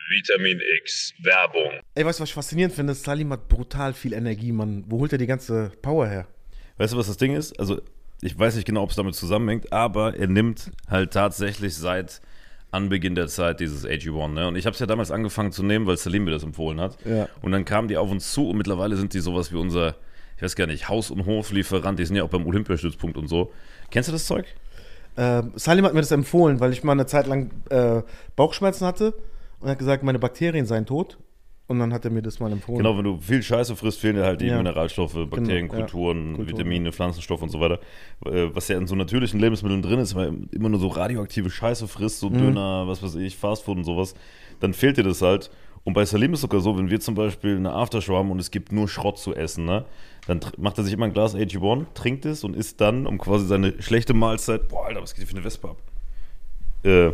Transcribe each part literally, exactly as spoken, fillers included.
Vitamin X Werbung. Ey, weißt du, was ich faszinierend finde? Salim hat brutal viel Energie, Mann. Wo holt er die ganze Power her? Weißt du, was das Ding ist? Also, ich weiß nicht genau, ob es damit zusammenhängt, aber er nimmt halt tatsächlich seit Anbeginn der Zeit dieses A G eins. Ne? Und ich habe es ja damals angefangen zu nehmen, weil Salim mir das empfohlen hat. Ja. Und dann kamen die auf uns zu und mittlerweile sind die sowas wie unser, ich weiß gar nicht, Haus- und Hoflieferant. Die sind ja auch beim Olympiastützpunkt und so. Kennst du das Zeug? Äh, Salim hat mir das empfohlen, weil ich mal eine Zeit lang äh, Bauchschmerzen hatte und hat gesagt, meine Bakterien seien tot. Und dann hat er mir das mal empfohlen. Genau, wenn du viel Scheiße frisst, fehlen dir halt die Ja. Mineralstoffe, Bakterien, Genau, ja. Kulturen, Kulturen. Vitamine, Pflanzenstoffe und so weiter. Äh, Was ja in so natürlichen Lebensmitteln drin ist, weil immer nur so radioaktive Scheiße frisst, so Mhm. Döner, was weiß ich, Fastfood und sowas, dann fehlt dir das halt. Und bei Salim ist es sogar so, wenn wir zum Beispiel eine Aftershow haben und es gibt nur Schrott zu essen, ne, dann tr- macht er sich immer ein Glas A G eins, trinkt es und isst dann, um quasi seine schlechte Mahlzeit, boah, Alter, was geht hier für eine Wespe ab? Äh,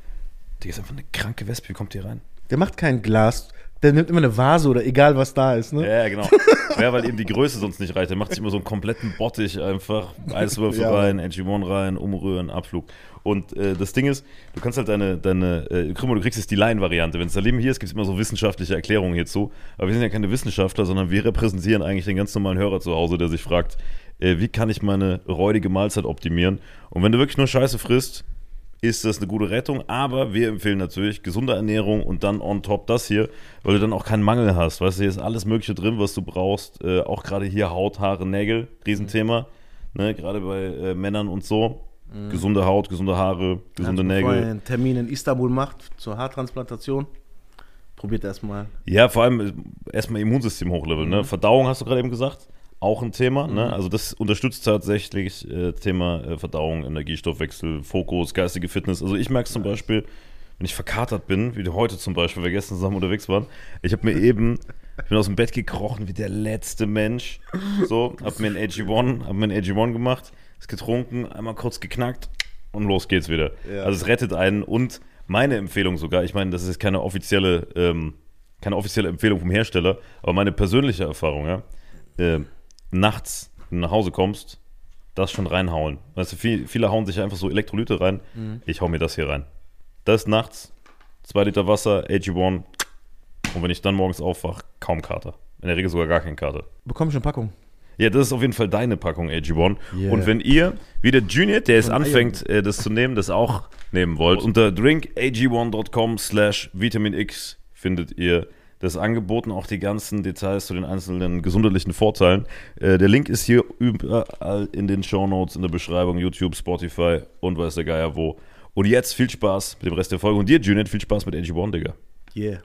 die ist einfach eine kranke Wespe, wie kommt die rein? Der macht kein Glas, der nimmt immer eine Vase oder egal was da ist, ne? Ja, genau. Ja, weil eben die Größe sonst nicht reicht. Der macht sich immer so einen kompletten Bottich einfach. Eiswürfel Ja. rein, A G eins rein, umrühren, Abflug. Und äh, das Ding ist, du kannst halt deine, deine äh, guck mal, du kriegst jetzt die Laien-Variante. Wenn Salim hier ist, gibt es immer so wissenschaftliche Erklärungen hierzu. Aber wir sind ja keine Wissenschaftler, sondern wir repräsentieren eigentlich den ganz normalen Hörer zu Hause, der sich fragt, äh, wie kann ich meine räudige Mahlzeit optimieren? Und wenn du wirklich nur Scheiße frisst, ist das eine gute Rettung, aber wir empfehlen natürlich gesunde Ernährung und dann on top das hier, weil du dann auch keinen Mangel hast, weißt du, hier ist alles mögliche drin, was du brauchst, äh, auch gerade hier Haut, Haare, Nägel, Riesenthema, ne, gerade bei äh, Männern und so, mhm. gesunde Haut, gesunde Haare, gesunde Also, bevor Nägel. er einen Termin in Istanbul macht zur Haartransplantation, probiert erstmal. Ja, vor allem äh, erstmal Immunsystem hochleveln, Mhm. ne, Verdauung hast du gerade eben gesagt, auch ein Thema, Mhm. ne? Also das unterstützt tatsächlich äh, Thema äh, Verdauung, Energiestoffwechsel, Fokus, geistige Fitness. Also ich merke es zum Beispiel, wenn ich verkatert bin, wie heute zum Beispiel, weil wir gestern zusammen unterwegs waren, ich habe mir eben, ich bin aus dem Bett gekrochen wie der letzte Mensch, so, hab mir ein A G eins, hab mir ein A G eins gemacht, es getrunken, einmal kurz geknackt und los geht's wieder. Ja. Also es rettet einen und meine Empfehlung sogar, ich meine, das ist keine offizielle, ähm, keine offizielle Empfehlung vom Hersteller, aber meine persönliche Erfahrung, ja, äh, nachts, wenn du nach Hause kommst, das schon reinhauen. Weißt du, viel, viele hauen sich einfach so Elektrolyte rein. Mhm. Ich hau mir das hier rein. Das nachts, zwei Liter Wasser, A G eins. Und wenn ich dann morgens aufwache, kaum Kater. In der Regel sogar gar kein Kater. Bekomme ich eine Packung. Ja, das ist auf jeden Fall deine Packung A G eins. Yeah. Und wenn ihr, wie der Junior, der jetzt Von anfängt, äh, das zu nehmen, das auch nehmen wollt, unter drinkag one dot com slash vitaminx findet ihr das Angebot und auch die ganzen Details zu den einzelnen gesundheitlichen Vorteilen. Äh, der Link ist hier überall in den Shownotes, in der Beschreibung, YouTube, Spotify und weiß der Geier wo. Und jetzt viel Spaß mit dem Rest der Folge. Und dir, Juliet, viel Spaß mit A G eins, Digga. Yeah.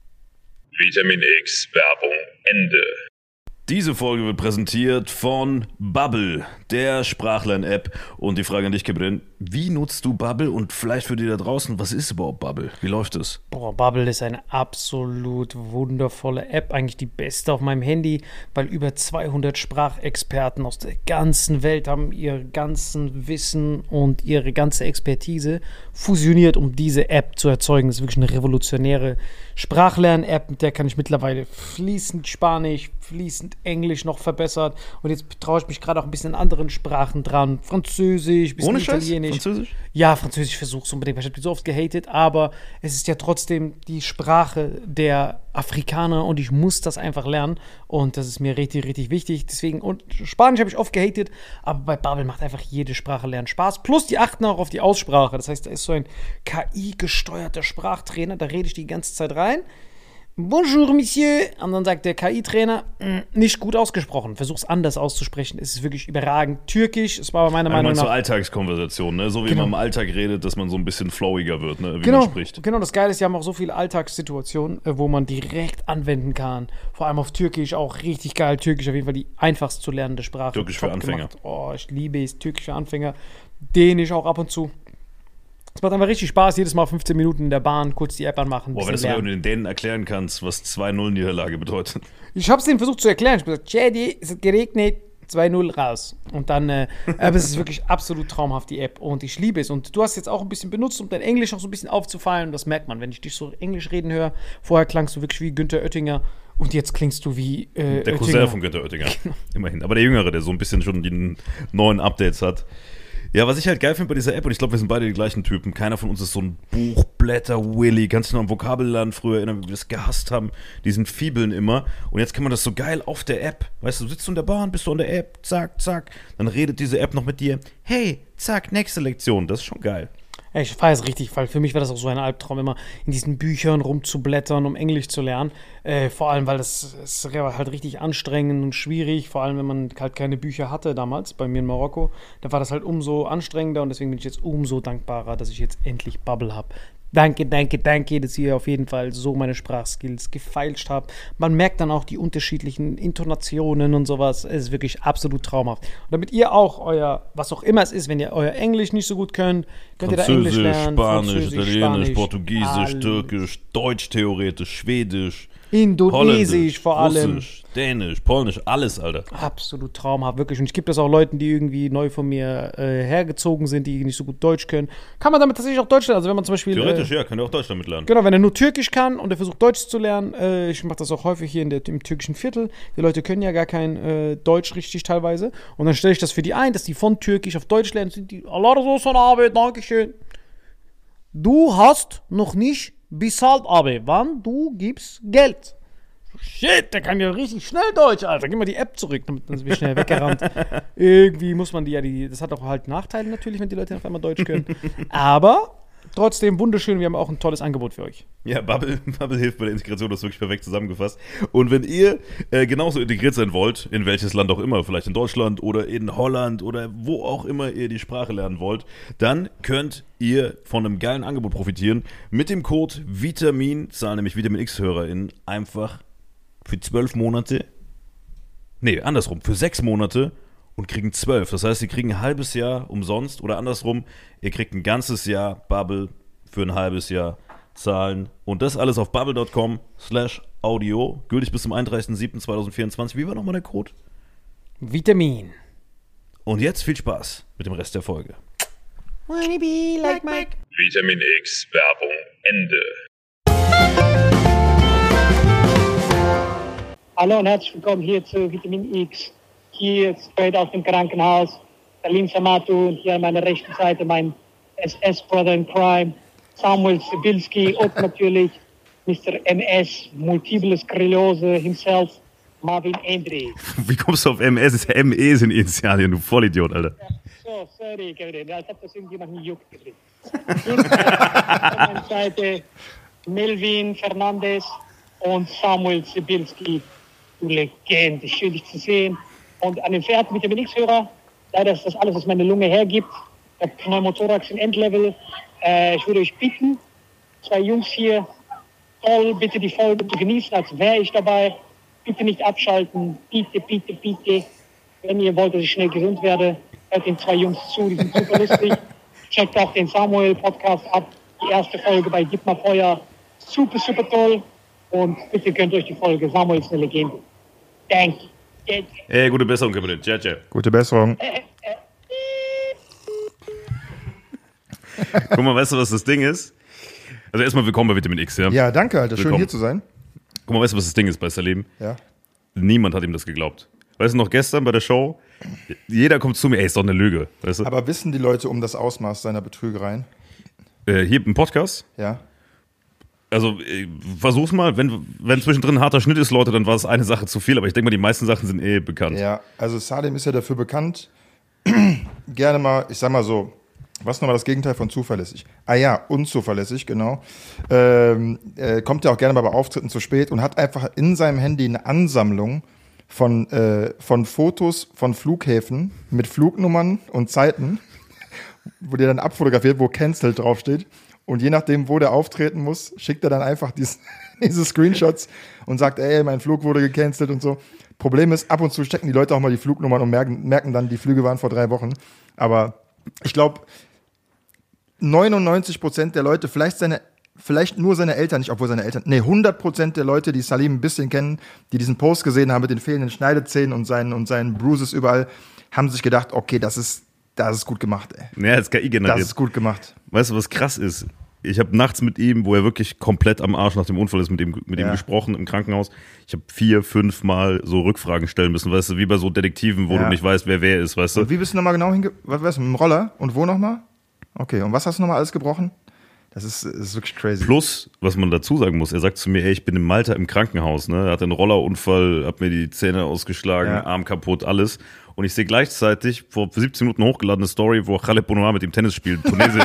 Vitamin X Werbung Ende. Diese Folge wird präsentiert von Bubble, der Sprachlern-App. Und die Frage an dich, Kebrin, wie nutzt du Bubble? Und vielleicht für die da draußen, was ist überhaupt Bubble? Wie läuft es? Boah, Bubble ist eine absolut wundervolle App, eigentlich die beste auf meinem Handy, weil über zweihundert Sprachexperten aus der ganzen Welt haben ihr ganzen Wissen und ihre ganze Expertise fusioniert, um diese App zu erzeugen. Das ist wirklich eine revolutionäre Sprachlern-App, mit der kann ich mittlerweile fließend Spanisch, fließend Englisch noch verbessert und jetzt traue ich mich gerade auch ein bisschen in anderen Sprachen dran. Französisch, ein bisschen Ohne Scheiß? Italienisch. Französisch? Ja, Französisch versuche es unbedingt, weil ich habe so oft gehatet, aber es ist ja trotzdem die Sprache der Afrikaner und ich muss das einfach lernen und das ist mir richtig, richtig wichtig. Deswegen, und Spanisch habe ich oft gehatet, aber bei Bubble macht einfach jede Sprache lernen Spaß. Plus die achten auch auf die Aussprache. Das heißt, da ist so ein K I-gesteuerter Sprachtrainer, da rede ich die ganze Zeit rein. Bonjour, Monsieur. Und dann sagt der K I-Trainer, nicht gut ausgesprochen. Versuch's anders auszusprechen. Es ist wirklich überragend. Türkisch, es war meiner Also Meinung meinst du nach... Alltagskonversation, ne? So wie Genau. man im Alltag redet, dass man so ein bisschen flowiger wird, ne? Wie Genau, man spricht. genau, das Geile ist, die haben auch so viele Alltagssituationen, äh, wo man direkt anwenden kann. Vor allem auf Türkisch, auch richtig geil. Türkisch auf jeden Fall die einfachst zu lernende Sprache. Türkisch für Top Anfänger. gemacht. Oh, ich liebe es. Türkisch für Anfänger. Dänisch auch ab und zu. Es macht einfach richtig Spaß, jedes Mal fünfzehn Minuten in der Bahn kurz die App anmachen. Boah, wenn du mal den Dänen erklären kannst, was zwei null Niederlage bedeutet. Ich habe es denen versucht zu erklären. Ich habe gesagt, Chedi, es hat geregnet, zwei null raus. Und dann, äh, aber es ist wirklich absolut traumhaft, die App. Und ich liebe es. Und du hast jetzt auch ein bisschen benutzt, um dein Englisch auch so ein bisschen aufzufallen. Und das merkt man, wenn ich dich so Englisch reden höre. Vorher klangst du wirklich wie Günther Oettinger. Und jetzt klingst du wie äh, Der Oettinger. Cousin von Günther Oettinger. Immerhin. Aber der Jüngere, der so ein bisschen schon die neuen Updates hat. Ja, was ich halt geil finde bei dieser App, und ich glaube, wir sind beide die gleichen Typen, keiner von uns ist so ein Buchblätter-Willy, kannst du noch am Vokabellernen früher erinnern, wie wir das gehasst haben, diesen Fiebeln immer, und jetzt kann man das so geil auf der App, weißt du, sitzt du in der Bahn, bist du an der App, zack, zack, dann redet diese App noch mit dir, hey, zack, nächste Lektion, das ist schon geil. Ja, ich feiere es richtig, weil für mich war das auch so ein Albtraum, immer in diesen Büchern rumzublättern, um Englisch zu lernen. Äh, vor allem, weil das, das war halt richtig anstrengend und schwierig, vor allem, wenn man halt keine Bücher hatte damals, bei mir in Marokko. Da war das halt umso anstrengender und deswegen bin ich jetzt umso dankbarer, dass ich jetzt endlich Bubble habe. Danke, danke, danke, dass ihr auf jeden Fall so meine Sprachskills gefeilscht habt. Man merkt dann auch die unterschiedlichen Intonationen und sowas. Es ist wirklich absolut traumhaft. Und damit ihr auch euer, was auch immer es ist, wenn ihr euer Englisch nicht so gut könnt, könnt ihr da Englisch lernen. Spanisch, Französisch, Italienisch, Spanisch, Portugiesisch, alles. Türkisch, Deutsch theoretisch, Schwedisch, Indonesisch vor allem. Russisch, Dänisch, Polnisch, alles, Alter. Absolut traumhaft, wirklich. Und ich gebe das auch Leuten, die irgendwie neu von mir äh, hergezogen sind, die nicht so gut Deutsch können. Kann man damit tatsächlich auch Deutsch lernen? Also wenn man zum Beispiel... Theoretisch, äh, ja, könnt ihr auch Deutsch damit lernen. Genau, wenn er nur Türkisch kann und er versucht Deutsch zu lernen, äh, ich mache das auch häufig hier in der, im türkischen Viertel, die Leute können ja gar kein äh, Deutsch richtig teilweise und dann stelle ich das für die ein, dass die von Türkisch auf Deutsch lernen, sind die, Allah Rasul Abi, Dankeschön. Du hast noch nicht bezahlt, Abi, wann du gibst Geld. Shit, der kann ja richtig schnell Deutsch, Alter. Gib mal die App zurück, damit dann sind wir schnell weggerannt. Irgendwie muss man die ja, die, das hat auch halt Nachteile natürlich, wenn die Leute auf einmal Deutsch können. Aber trotzdem wunderschön, wir haben auch ein tolles Angebot für euch. Ja, Bubble, Bubble hilft bei der Integration, das ist wirklich perfekt zusammengefasst. Und wenn ihr äh, genauso integriert sein wollt, in welches Land auch immer, vielleicht in Deutschland oder in Holland oder wo auch immer ihr die Sprache lernen wollt, dann könnt ihr von einem geilen Angebot profitieren. Mit dem Code Vitamin, zahlen nämlich Vitamin X-HörerInnen einfach für zwölf Monate, nee, andersrum, für sechs Monate und kriegen zwölf. Das heißt, ihr kriegt ein halbes Jahr umsonst oder andersrum, ihr kriegt ein ganzes Jahr Bubble für ein halbes Jahr zahlen. Und das alles auf bubble.com slash audio, gültig bis zum einunddreißigsten siebten zweitausendvierundzwanzig. Wie war nochmal der Code? Vitamin. Und jetzt viel Spaß mit dem Rest der Folge. Wanna be like Mike? Vitamin X Werbung Ende. Hallo und herzlich willkommen hier zu Vitamin X. Hier straight aus dem Krankenhaus. Salim Samatu und hier an meiner rechten Seite mein S S-Brother in Crime, Samuel Sibilski und natürlich Mister M S, Multiple Sklerose himself, Marvin Endre. Wie kommst du auf M S? Ist ja M E sind Initialien, du Vollidiot, Alter. So, sorry, Kevin, als ob das irgendjemand juckt. Hier an meiner Seite Melvin Fernandes und Samuel Sibilski. Du Legende, schön dich zu sehen. Und an den verehrten Vitamin X-Hörer, leider ist das alles, was meine Lunge hergibt. Der Pneumothorax in Endlevel. Äh, ich würde euch bitten, zwei Jungs hier, toll, bitte die Folge zu genießen, als wäre ich dabei. Bitte nicht abschalten. Bitte, bitte, bitte. Wenn ihr wollt, dass ich schnell gesund werde, hört den zwei Jungs zu, die sind super lustig. Checkt auch den Samuel-Podcast ab. Die erste Folge bei Gib mal Feuer. Super, super toll. Und bitte gönnt euch die Folge. Samuel ist eine Legende. Danke. Ey, gute Besserung, Kapitän. Ciao, ciao. Gute Besserung. Guck mal, weißt du, was das Ding ist? Also erstmal willkommen bei Vitamin X, ja? Ja, danke, Alter. Schön Willkommen. hier zu sein. Guck mal, weißt du, was das Ding ist bei Salim? Ja. Niemand hat ihm das geglaubt. Weißt du noch, gestern bei der Show, jeder kommt zu mir, ey, ist doch eine Lüge. Weißt du? Aber wissen die Leute um das Ausmaß seiner Betrügereien? Äh, hier im Podcast, Ja. also äh, versuch's mal, wenn, wenn zwischendrin ein harter Schnitt ist, Leute, dann war es eine Sache zu viel, aber ich denke mal, die meisten Sachen sind eh bekannt. Ja, also Salim ist ja dafür bekannt, gerne mal, ich sag mal so, was ist nochmal das Gegenteil von zuverlässig? Ah ja, unzuverlässig, genau. Ähm, äh, kommt ja auch gerne mal bei Auftritten zu spät und hat einfach in seinem Handy eine Ansammlung von, äh, von Fotos von Flughäfen mit Flugnummern und Zeiten, wo der dann abfotografiert, wo Cancelled draufsteht. Und je nachdem, wo der auftreten muss, schickt er dann einfach dies, diese Screenshots und sagt, ey, mein Flug wurde gecancelt und so. Problem ist, ab und zu stecken die Leute auch mal die Flugnummern und merken, merken dann, die Flüge waren vor drei Wochen. Aber ich glaube, neunundneunzig Prozent der Leute, vielleicht seine, vielleicht nur seine Eltern nicht, obwohl seine Eltern, nee, hundert Prozent der Leute, die Salim ein bisschen kennen, die diesen Post gesehen haben mit den fehlenden Schneidezähnen und seinen, und seinen Bruises überall, haben sich gedacht, okay, das ist, das ist gut gemacht, ey. Ja, das ist K I generiert. Das ist gut gemacht. Weißt du, was krass ist? ich habe nachts mit ihm, wo er wirklich komplett am Arsch nach dem Unfall ist, mit ihm, mit ihm Ja. gesprochen im Krankenhaus. Ich habe vier, fünf Mal so Rückfragen stellen müssen, weißt du, wie bei so Detektiven, wo Ja. du nicht weißt, wer wer ist, weißt du. Und wie bist du nochmal genau hinge... Was weißt du, mit dem Roller? Und wo nochmal? Okay, und was hast du nochmal alles gebrochen? Das ist, das ist wirklich crazy. Plus, was man dazu sagen muss, er sagt zu mir, ey, ich bin in Malta im Krankenhaus, ne? Er hat einen Rollerunfall, hab mir die Zähne ausgeschlagen, Ja. Arm kaputt, alles. Und ich sehe gleichzeitig vor siebzehn Minuten hochgeladene Story, wo Khaled Bounoir mit ihm Tennis spielt, Tunesien.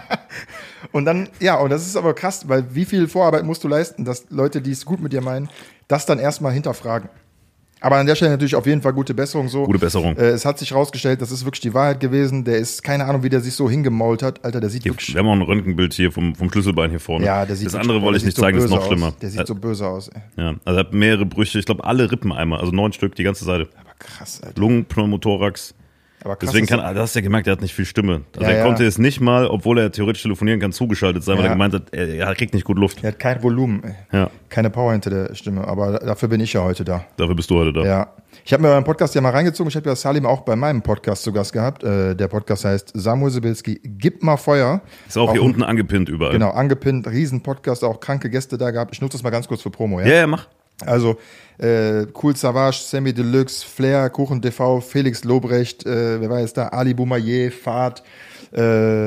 Und dann, ja, und das ist aber krass, weil wie viel Vorarbeit musst du leisten, dass Leute, die es gut mit dir meinen, das dann erstmal hinterfragen. Aber an der Stelle natürlich auf jeden Fall gute Besserung. So. Gute Besserung. Äh, es hat sich rausgestellt, das ist wirklich die Wahrheit gewesen. Der ist, keine Ahnung, wie der sich so hingemault hat. Alter, der sieht Hier, wirklich... wir haben auch ein Röntgenbild hier vom, vom Schlüsselbein hier vorne. Ja, der sieht das wirklich- andere wollte der ich nicht sieht so zeigen, das ist böse noch aus. schlimmer. Der sieht so böse aus, ey. Ja, also er hat mehrere Brüche, ich glaube alle Rippen einmal, also neun Stück, die ganze Seite. Aber krass, Alter. Lungen, Pneumothorax. Aber krass Deswegen ist- kann, du hast ja gemerkt, er hat nicht viel Stimme. Also Ja, er ja. konnte es nicht mal, obwohl er theoretisch telefonieren kann, zugeschaltet sein, weil Ja. er gemeint hat, er, er kriegt nicht gut Luft. Er hat kein Volumen, ey. Ja, Keine Power hinter der Stimme. Aber dafür bin ich ja heute da. dafür bist du heute da. Ja. Ich habe mir euren Podcast ja mal reingezogen. Ich habe ja Salim auch bei meinem Podcast zu Gast gehabt. Äh, der Podcast heißt Samuel Sibilski, Gib mal Feuer. Ist auch, hier ein- unten angepinnt überall. Genau, angepinnt, riesen Podcast, auch kranke Gäste da gehabt. Ich nutze das mal ganz kurz für Promo, ja? Ja, ja, mach. Also, äh, Cool Savage, Sammy Deluxe, Flair, Kuchen T V, Felix Lobrecht, äh, wer war jetzt da? Ali Boumaier, Fahrt, äh,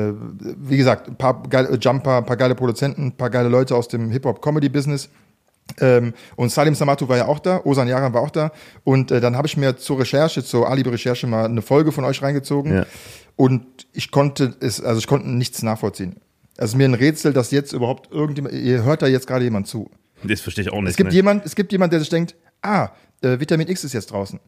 wie gesagt, ein paar geile äh, Jumper, ein paar geile Produzenten, ein paar geile Leute aus dem Hip-Hop-Comedy-Business. Ähm, und Salim Samatu war ja auch da, Ozan Yaran war auch da. Und äh, dann habe ich mir zur Recherche, zur Ali-Recherche mal eine Folge von euch reingezogen. Ja. Und ich konnte es, also ich konnte nichts nachvollziehen. Es ist mir ein Rätsel, dass jetzt überhaupt irgendjemand, ihr hört da jetzt gerade jemand zu. Das verstehe ich auch nicht. Es gibt ne? jemand, es gibt jemand, der sich denkt, ah, äh, Vitamin X ist jetzt draußen.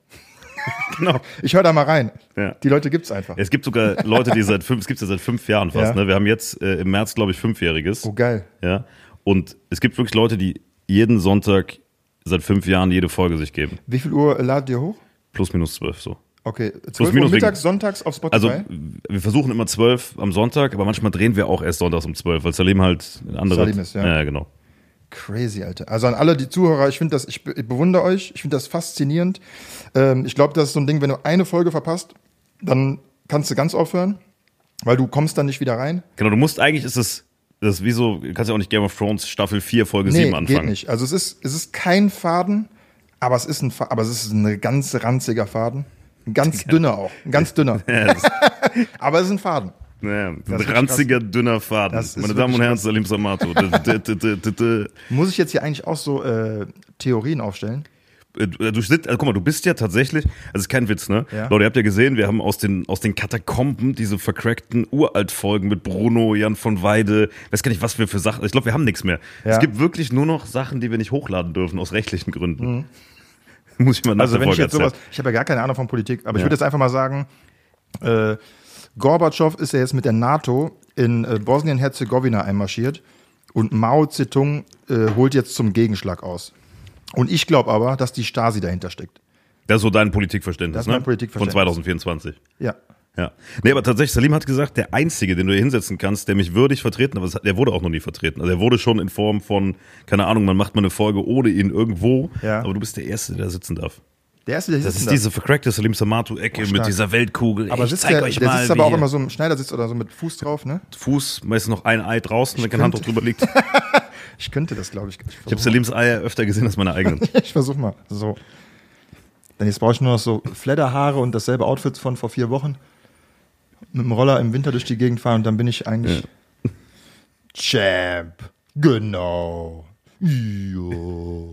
Genau. Ich höre da mal rein. Ja. Die Leute gibt's einfach. Es gibt sogar Leute, die seit fünf, es gibt ja seit fünf Jahren fast, Ja. ne? Wir haben jetzt äh, im März, glaube ich, Fünfjähriges. Oh, geil. Ja. Und es gibt wirklich Leute, die jeden Sonntag seit fünf Jahren jede Folge sich geben. Wie viel Uhr äh, ladet ihr hoch? Plus minus zwölf so. Okay, zwölf Uhr minus mittags, sonntags auf Spotify? Also wir versuchen immer zwölf am Sonntag, aber manchmal drehen wir auch erst sonntags um zwölf, weil Salim halt eine andere. Salim ist, ja. Ja, genau. Crazy, Alter. Also an alle die Zuhörer, ich finde das, ich, be- ich bewundere euch, ich finde das faszinierend. Ähm, ich glaube, das ist so ein Ding, wenn du eine Folge verpasst, dann kannst du ganz aufhören, weil du kommst dann nicht wieder rein. Genau, du musst eigentlich, ist es, das ist wie so, du kannst ja auch nicht Game of Thrones Staffel vier, Folge sieben anfangen. geht nicht. Also es ist, es ist kein Faden, aber es ist ein, Fa- aber es ist ein ganz ranziger Faden. Ein ganz dünner auch. Ein ganz dünner. Ja, das, Aber es ist ein Faden. ja, ein Das ist ranziger, dünner Faden. Das ist Meine Damen und wirklich Herren, Salim Samato. D- d- d- d- d- d- Muss ich jetzt hier eigentlich auch so äh, Theorien aufstellen? Äh, Du sitzt, also guck mal, du bist ja tatsächlich, also ist kein Witz, ne? Ja. Leute, ihr habt ja gesehen, wir haben aus den, aus den Katakomben diese vercrackten Uraltfolgen mit Bruno, Jan von Weide, weiß gar nicht, was wir für Sachen, ich glaube, wir haben nichts mehr. Ja. Es gibt wirklich nur noch Sachen, die wir nicht hochladen dürfen, aus rechtlichen Gründen. Muss ich mal nach Also der wenn ich Folge jetzt sowas, erzählen. ich habe ja gar keine Ahnung von Politik, aber ich Ja. würde jetzt einfach mal sagen, äh, Gorbatschow ist ja jetzt mit der NATO in äh, Bosnien-Herzegowina einmarschiert und Mao Zedong äh, holt jetzt zum Gegenschlag aus. Und ich glaube aber, dass die Stasi dahinter steckt. Das ist so dein Politikverständnis, Das ist ne? mein Politikverständnis. Von zwanzig vierundzwanzig. Ja. Ja. Nee, aber tatsächlich, Salim hat gesagt, der Einzige, den du hier hinsetzen kannst, der mich würdig vertreten, aber das hat- der wurde auch noch nie vertreten. Also er wurde schon in Form von, keine Ahnung, man macht mal eine Folge ohne ihn irgendwo, Ja. aber du bist der Erste, der da sitzen darf. Der erste, der Das sitzt ist da. diese vercrackte Salim Samato-Ecke Oh, mit stark. dieser Weltkugel. Aber ich sitzt zeig der, euch der mal, sitzt aber wie auch immer so im Schneidersitz oder so mit Fuß drauf, ne? Fuß, meistens noch ein Ei draußen, wenn keine Hand könnte- drauf drüber liegt. Ich könnte das, glaube ich. Ich Ich habe versuch, Salims Eier öfter gesehen als meine eigenen. ich versuch mal. So. Dann jetzt brauche ich nur noch so Fledderhaare und dasselbe Outfit von vor vier Wochen. Mit dem Roller im Winter durch die Gegend fahren und dann bin ich eigentlich Champ. Genau. Jo.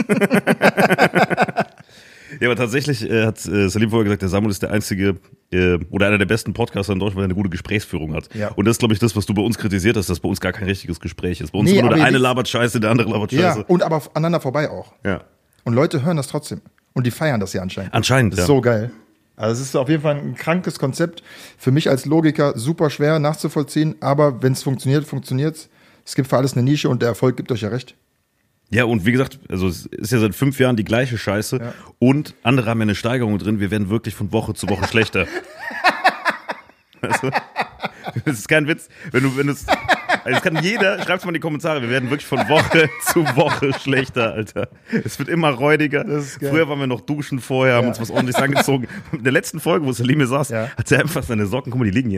Ja, aber tatsächlich äh, hat äh, Salim vorher gesagt, der Samuel ist der einzige äh, oder einer der besten Podcaster in Deutschland, weil er eine gute Gesprächsführung hat. Ja. Und das ist, glaube ich, das, was du bei uns kritisiert hast, dass bei uns gar kein richtiges Gespräch ist. Bei uns Nee, immer nur aber der ihr eine wisst- labert Scheiße, der andere labert Ja, Scheiße. und aber aneinander vorbei auch. Ja. Und Leute hören das trotzdem. Und die feiern das ja anscheinend. Anscheinend, Das ist ja. so geil. Also es ist auf jeden Fall ein krankes Konzept. Für mich als Logiker super schwer nachzuvollziehen, aber wenn es funktioniert, funktioniert's. Es gibt für alles eine Nische und der Erfolg gibt euch ja recht. Ja, und wie gesagt, also es ist ja seit fünf Jahren die gleiche Scheiße. Ja. Und andere haben ja eine Steigerung drin. Wir werden wirklich von Woche zu Woche schlechter. Weißt du? Das ist kein Witz. Wenn du, wenn du es. Also das kann jeder, schreib's mal in die Kommentare. Wir werden wirklich von Woche zu Woche schlechter, Alter. Es wird immer räudiger. Das ist geil. Früher waren wir noch duschen vorher, haben Ja. uns was ordentliches angezogen. In der letzten Folge, wo Salim hier saß, Ja. hat er einfach seine Socken, guck mal, die liegen hier noch.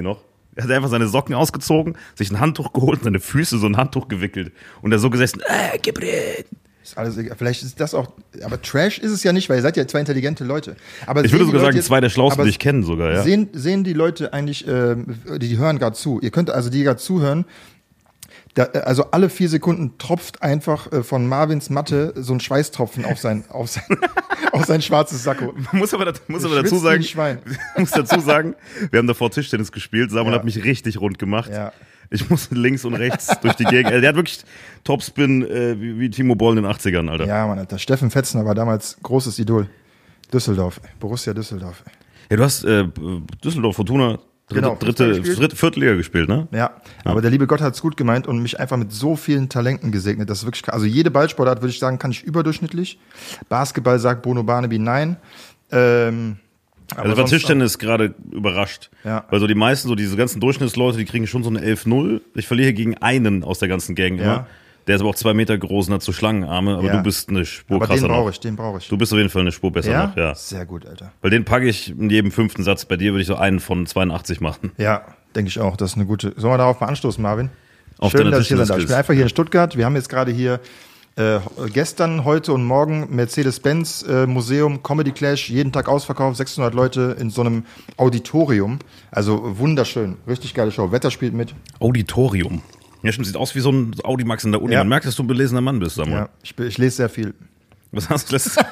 Er hat einfach seine Socken ausgezogen, sich ein Handtuch geholt und seine Füße so ein Handtuch gewickelt. Und er so gesessen, äh, gib rein. Ist alles egal. Vielleicht ist das auch, aber Trash ist es ja nicht, weil ihr seid ja zwei intelligente Leute. Aber Ich würde sehen die sogar Leute sagen, jetzt- zwei der Schlausten, aber die ich kenne sogar, ja. Sehen, sehen die Leute eigentlich, ähm, die, die hören gerade zu. Ihr könnt also, die gerade zuhören, da, also alle vier Sekunden tropft einfach äh, von Marvins Matte so ein Schweißtropfen auf sein, auf sein, auf sein schwarzes Sakko. Man muss aber, das- muss aber Schwitzt dazu wie ein sagen, Schwein. muss dazu sagen, wir haben davor Tischtennis gespielt, Samuel Ja. hat mich richtig rund gemacht. Ja. Ich musste links und rechts durch die Gegend. Der hat wirklich Topspin äh, wie, wie Timo Boll in den achtzigern, Alter. Ja, Mann, Alter. Steffen Fetzner war damals großes Idol. Düsseldorf, Borussia Düsseldorf. Ja, du hast äh, Düsseldorf Fortuna dritte, Genau, dritte, Fußball gespielt. dritte, Viertelliga gespielt, ne? Ja, aber der liebe Gott hat es gut gemeint und mich einfach mit so vielen Talenten gesegnet. Das ist wirklich, krass. Also jede Ballsportart, würde ich sagen, kann ich überdurchschnittlich. Basketball sagt Bono Barnaby nein. Ähm, aber Also bei sonst Tischtennis gerade überrascht. Ja. Weil so die meisten, so diese ganzen Durchschnittsleute, die kriegen schon so eine elf null. Ich verliere gegen einen aus der ganzen Gang Ja. immer. Der ist aber auch zwei Meter groß und hat so Schlangenarme, aber Ja. du bist eine Spur Aber krasser den brauche noch. ich, den brauche ich. Du bist auf jeden Fall eine Spur besser ja? noch, ja. Sehr gut, Alter. Weil den packe ich in jedem fünften Satz. Bei dir würde ich so einen von zweiundachtzig machen. Ja, denke ich auch. Das ist eine gute. Sollen wir darauf mal anstoßen, Marvin? Auf Schön, deine dass ich hier sein darf. Ich bin Tischtennis-Skills. einfach hier in Stuttgart. Wir haben jetzt gerade hier äh, gestern, heute und morgen Mercedes-Benz äh, Museum, Comedy Clash, jeden Tag ausverkauft, sechshundert Leute in so einem Auditorium. Also wunderschön, richtig geile Show. Wetter spielt mit. Auditorium. Ja, stimmt, sieht aus wie so ein Audimax in der Uni. Ja. Man merkt, dass du ein belesener Mann bist, Samuel. Ja, ich, ich lese sehr viel. Was hast du letztes?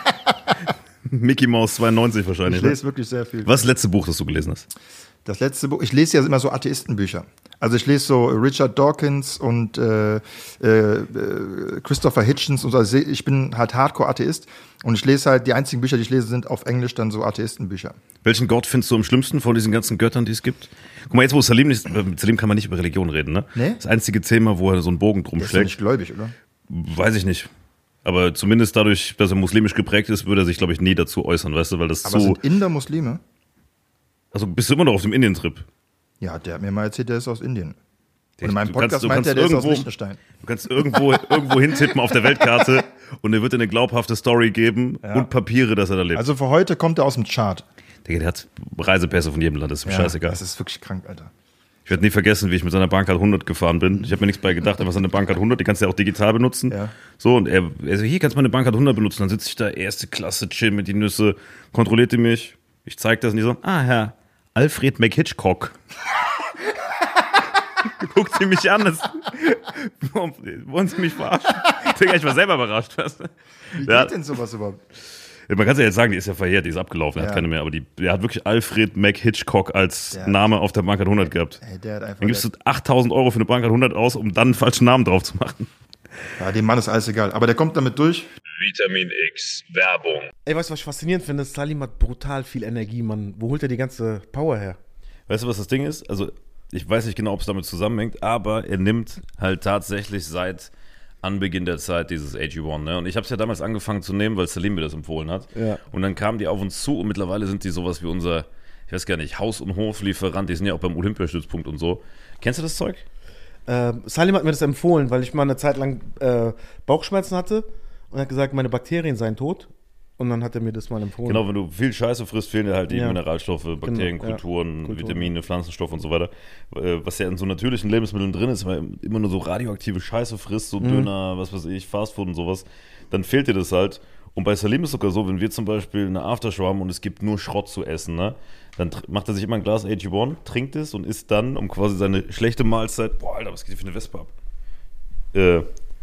Mickey Mouse zweiundneunzig wahrscheinlich. Ich Ne? lese wirklich sehr viel. Was ist das letzte Buch, das du gelesen hast? Das letzte Buch, ich lese ja immer so Atheistenbücher. Also ich lese so Richard Dawkins und äh, äh, Christopher Hitchens und so. Also ich bin halt Hardcore-Atheist und ich lese halt, die einzigen Bücher, die ich lese, sind auf Englisch dann so Atheistenbücher. Welchen Gott findest du am schlimmsten von diesen ganzen Göttern, die es gibt? Guck mal, jetzt wo Salim ist, mit Salim kann man nicht über Religion reden, ne? Nee? Das einzige Thema, wo er so einen Bogen drum Der ist ja schlägt, nicht gläubig, oder? weiß ich nicht. Aber zumindest dadurch, dass er muslimisch geprägt ist, würde er sich, glaube ich, nie dazu äußern, weißt du, weil das Aber so. sind Inder Muslime? Also bist du immer noch auf dem Indien-Trip. Ja, der hat mir mal erzählt, der ist aus Indien. Und Du in meinem kannst- Podcast du meint kannst er, der ist aus irgendwo- Liechtenstein. Du kannst irgendwo, irgendwo hintippen auf der Weltkarte und er wird dir eine glaubhafte Story geben und Papiere, dass er da lebt. Also für heute kommt er aus dem Chart. Digga, der hat Reisepässe von jedem Land, das ist ihm scheißegal. Das ist wirklich krank, Alter. Ich werde nie vergessen, wie ich mit seiner Bahncard hundert gefahren bin. Ich habe mir nichts bei gedacht, einfach seine Bahncard hundert, die kannst du ja auch digital benutzen. Ja. So, und er, er so, hier kannst du meine Bahncard hundert benutzen. Dann sitze ich da, erste Klasse, chill mit die Nüsse, kontrolliert die mich. Ich zeig das und die so, ah, Herr Alfred McHitchcock. Guckt sie mich an, das, wollen sie mich verarschen? Digga, ich war selber überrascht. Weißt du? Wie Ja. geht denn sowas überhaupt? Man kann es ja jetzt sagen, die ist ja verjährt, die ist abgelaufen, er Ja. hat keine mehr. Aber die, der hat wirklich Alfred McHitchcock als Der hat- Name auf der Bahncard hundert gehabt. Ey, der hat einfach. Dann gibst du achttausend Euro für eine Bahncard hundert aus, um dann einen falschen Namen drauf zu machen. Ja, dem Mann ist alles egal. Aber der kommt damit durch. Vitamin X Werbung. Ey, weißt du, was ich faszinierend finde? Salim hat brutal viel Energie, Mann. Wo holt er die ganze Power her? Weißt du, was das Ding ist? Also, ich weiß nicht genau, ob es damit zusammenhängt, aber er nimmt halt tatsächlich seit Anbeginn der Zeit dieses A G eins. Ne? Und ich habe es ja damals angefangen zu nehmen, weil Salim mir das empfohlen hat. Ja. Und dann kamen die auf uns zu und mittlerweile sind die sowas wie unser, ich weiß gar nicht, Haus- und Hoflieferant. Die sind ja auch beim Olympiastützpunkt und so. Kennst du das Zeug? Ähm, Salim hat mir das empfohlen, weil ich mal eine Zeit lang äh, Bauchschmerzen hatte und hat gesagt, meine Bakterien seien tot. Und dann hat er mir das mal empfohlen. Genau, wenn du viel Scheiße frisst, fehlen dir halt die Ja. Mineralstoffe, Bakterien, Genau, ja. Kulturen, Kulturen. Vitamine, Pflanzenstoffe und so weiter. Äh, Was ja in so natürlichen Lebensmitteln drin ist, weil immer nur so radioaktive Scheiße frisst, so Döner, was weiß ich, Fastfood und sowas, dann fehlt dir das halt. Und bei Salim ist es sogar so, wenn wir zum Beispiel eine Aftershow haben und es gibt nur Schrott zu essen, ne, dann tr- macht er sich immer ein Glas A G eins, trinkt es und isst dann, um quasi seine schlechte Mahlzeit, boah, Alter, was geht hier für eine Wespe ab? Äh,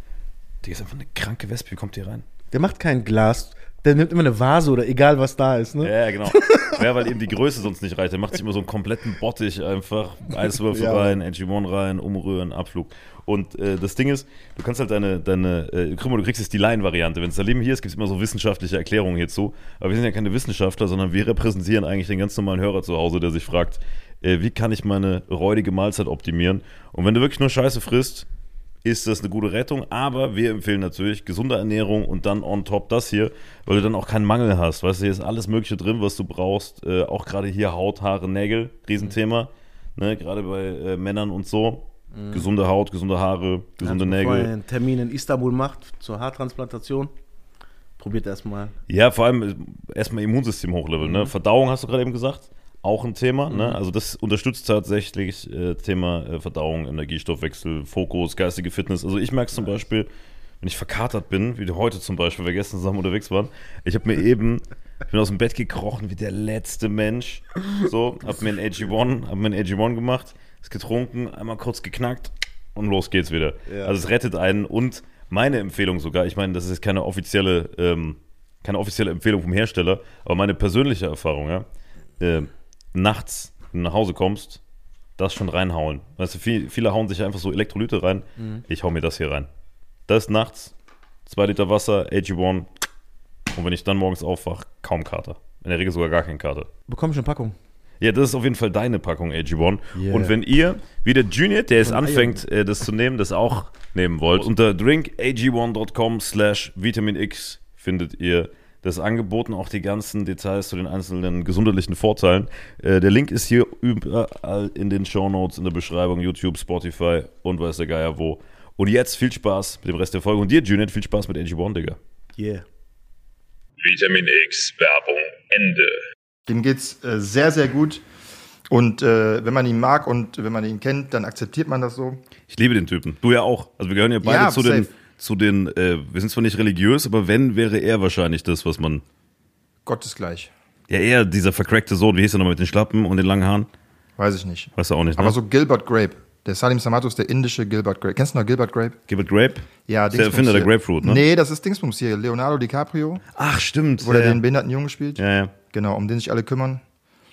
die ist einfach eine kranke Wespe, wie kommt die rein? Der macht kein Glas, der nimmt immer eine Vase oder egal was da ist, ne? Ja, genau. Ja, weil eben die Größe sonst nicht reicht. Der macht sich immer so einen kompletten Bottich einfach. Eiswürfel Ja. rein, A G eins rein, umrühren, Abflug. Und äh, das Ding ist, du kannst halt deine, deine äh, guck mal, du kriegst jetzt die Laien-Variante. Wenn Salim hier ist, gibt es immer so wissenschaftliche Erklärungen hierzu. Aber wir sind ja keine Wissenschaftler, sondern wir repräsentieren eigentlich den ganz normalen Hörer zu Hause, der sich fragt, äh, wie kann ich meine räudige Mahlzeit optimieren? Und wenn du wirklich nur Scheiße frisst, ist das eine gute Rettung, aber wir empfehlen natürlich gesunde Ernährung und dann on top das hier, weil du dann auch keinen Mangel hast. Weißt du, hier ist alles Mögliche drin, was du brauchst. Äh, auch gerade hier Haut, Haare, Nägel, Riesenthema. Ne, gerade bei äh, Männern und so. Gesunde Haut, gesunde Haare, gesunde Also, bevor ihr Nägel. einen Termin in Istanbul macht zur Haartransplantation, probiert erstmal. Ja, vor allem äh, erstmal Immunsystem hochleveln. Ne? Verdauung hast du gerade eben gesagt. auch ein Thema. Mhm. Ne? Also das unterstützt tatsächlich äh, Thema äh, Verdauung, Energiestoffwechsel, Fokus, geistige Fitness. Also ich merke es zum Beispiel, wenn ich verkatert bin, wie heute zum Beispiel, weil wir gestern zusammen unterwegs waren, ich habe mir eben, ich bin aus dem Bett gekrochen wie der letzte Mensch. So, hab mir ein A G eins, hab mir ein A G eins gemacht, es getrunken, einmal kurz geknackt und los geht's wieder. Ja. Also es rettet einen und meine Empfehlung sogar, ich meine, das ist keine offizielle, ähm, keine offizielle Empfehlung vom Hersteller, aber meine persönliche Erfahrung, ja, äh, nachts, wenn du nach Hause kommst, das schon reinhauen. Weißt du, viel, viele hauen sich einfach so Elektrolyte rein. Mhm. Ich hau mir das hier rein. Das nachts, zwei Liter Wasser, A G eins und wenn ich dann morgens aufwache, kaum Kater. In der Regel sogar gar kein Kater. Bekommst du eine Packung? Ja, das ist auf jeden Fall deine Packung A G eins. Yeah. Und wenn ihr, wie der Junior, der es anfängt, äh, das zu nehmen, das auch nehmen wollt, unter drinkag1.com slash Vitamin X findet ihr das Angebot und auch die ganzen Details zu den einzelnen gesundheitlichen Vorteilen. Äh, der Link ist hier überall in den Shownotes, in der Beschreibung, YouTube, Spotify und weiß der Geier wo. Und jetzt viel Spaß mit dem Rest der Folge. Und dir, Junet, viel Spaß mit A G eins, Digga. Yeah. Vitamin X, Werbung, Ende. Dem geht's äh, sehr, sehr gut. Und äh, wenn man ihn mag und wenn man ihn kennt, dann akzeptiert man das so. Ich liebe den Typen. Du ja auch. Also wir gehören ja beide ja, zu den... Zu den, äh, wir sind zwar nicht religiös, aber wenn, wäre er wahrscheinlich das, was man... Gottesgleich. Ja, er, dieser vercrackte Sohn, wie hieß er noch mit den Schlappen und den langen Haaren? Weiß ich nicht. Weißt du auch nicht, ne? Aber so Gilbert Grape. Der Salim Samato ist der indische Gilbert Grape. Kennst du noch Gilbert Grape? Gilbert Grape? Ja, Dingsbums. Der Erfinder der Grapefruit, ne? Nee, das ist Dingsbums hier. Leonardo DiCaprio. Ach, stimmt. Wo ja, er ja. den behinderten Jungen spielt. Ja, ja. Genau, um den sich alle kümmern.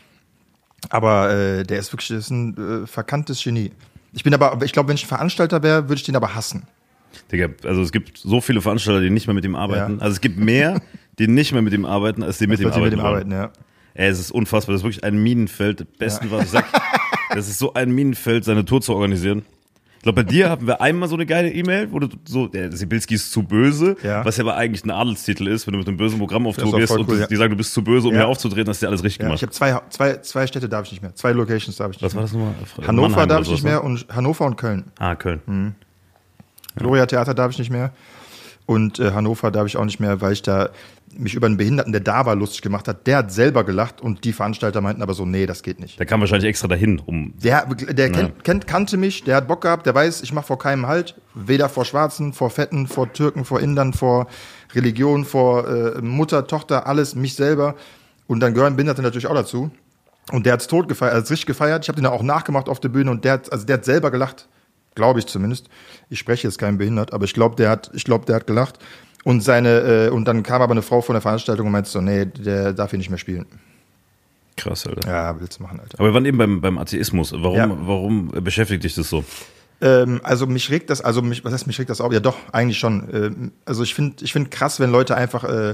Aber äh, der ist wirklich das ist ein äh, verkanntes Genie. Ich bin aber, ich glaube, wenn ich ein Veranstalter wäre, würde ich den aber hassen. Digga, also es gibt so viele Veranstalter, die nicht mehr mit ihm arbeiten. Ja. Also es gibt mehr, die nicht mehr mit ihm arbeiten, als die mit, ihm, die arbeiten mit ihm arbeiten. Ja. Ey, es ist unfassbar. Das ist wirklich ein Minenfeld. Besten, ja. was ich sag. Das ist so ein Minenfeld, seine Tour zu organisieren. Ich glaube, bei dir hatten wir einmal so eine geile E-Mail, wo du so, der Sibilski ist zu böse, ja. was ja aber eigentlich ein Adelstitel ist, wenn du mit einem bösen Programm auf Tour cool, gehst und ja. die sagen, du bist zu böse, um ja. hier aufzutreten, hast du dir alles richtig ja, gemacht. Ich habe zwei, zwei, zwei Städte darf ich nicht mehr. Zwei Locations darf ich nicht was mehr. Was war das nochmal? Hannover Mannheim darf ich sowas, nicht mehr und Hannover und Köln. Ah, Köln. Mhm. Gloria Theater darf ich nicht mehr. Und äh, Hannover darf ich auch nicht mehr, weil ich da mich über einen Behinderten, der da war, lustig gemacht hat. Der hat selber gelacht und die Veranstalter meinten aber so, nee, das geht nicht. Der kam wahrscheinlich extra dahin, um... Der, der kennt, kennt, kannte mich, der hat Bock gehabt, der weiß, ich mache vor keinem Halt. Weder vor Schwarzen, vor Fetten, vor Türken, vor Indern, vor Religion, vor äh, Mutter, Tochter, alles, mich selber. Und dann gehören Behinderte natürlich auch dazu. Und der hat's tot gefeiert, also richtig gefeiert. Ich habe den dann auch nachgemacht auf der Bühne und der hat, also der hat selber gelacht. Glaube ich zumindest. Ich spreche jetzt keinen behindert, aber ich glaube, der hat, ich glaube, der hat gelacht. Und seine, äh, und dann kam aber eine Frau von der Veranstaltung und meinte so, nee, der darf hier nicht mehr spielen. Krass, Alter. Ja, willst du machen, Alter. Aber wir waren eben beim, beim Atheismus. Warum, ja. warum beschäftigt dich das so? Ähm, also mich regt das, also mich, was heißt mich regt das auch? Ja doch, eigentlich schon. Ähm, also ich finde, ich finde krass, wenn Leute einfach äh,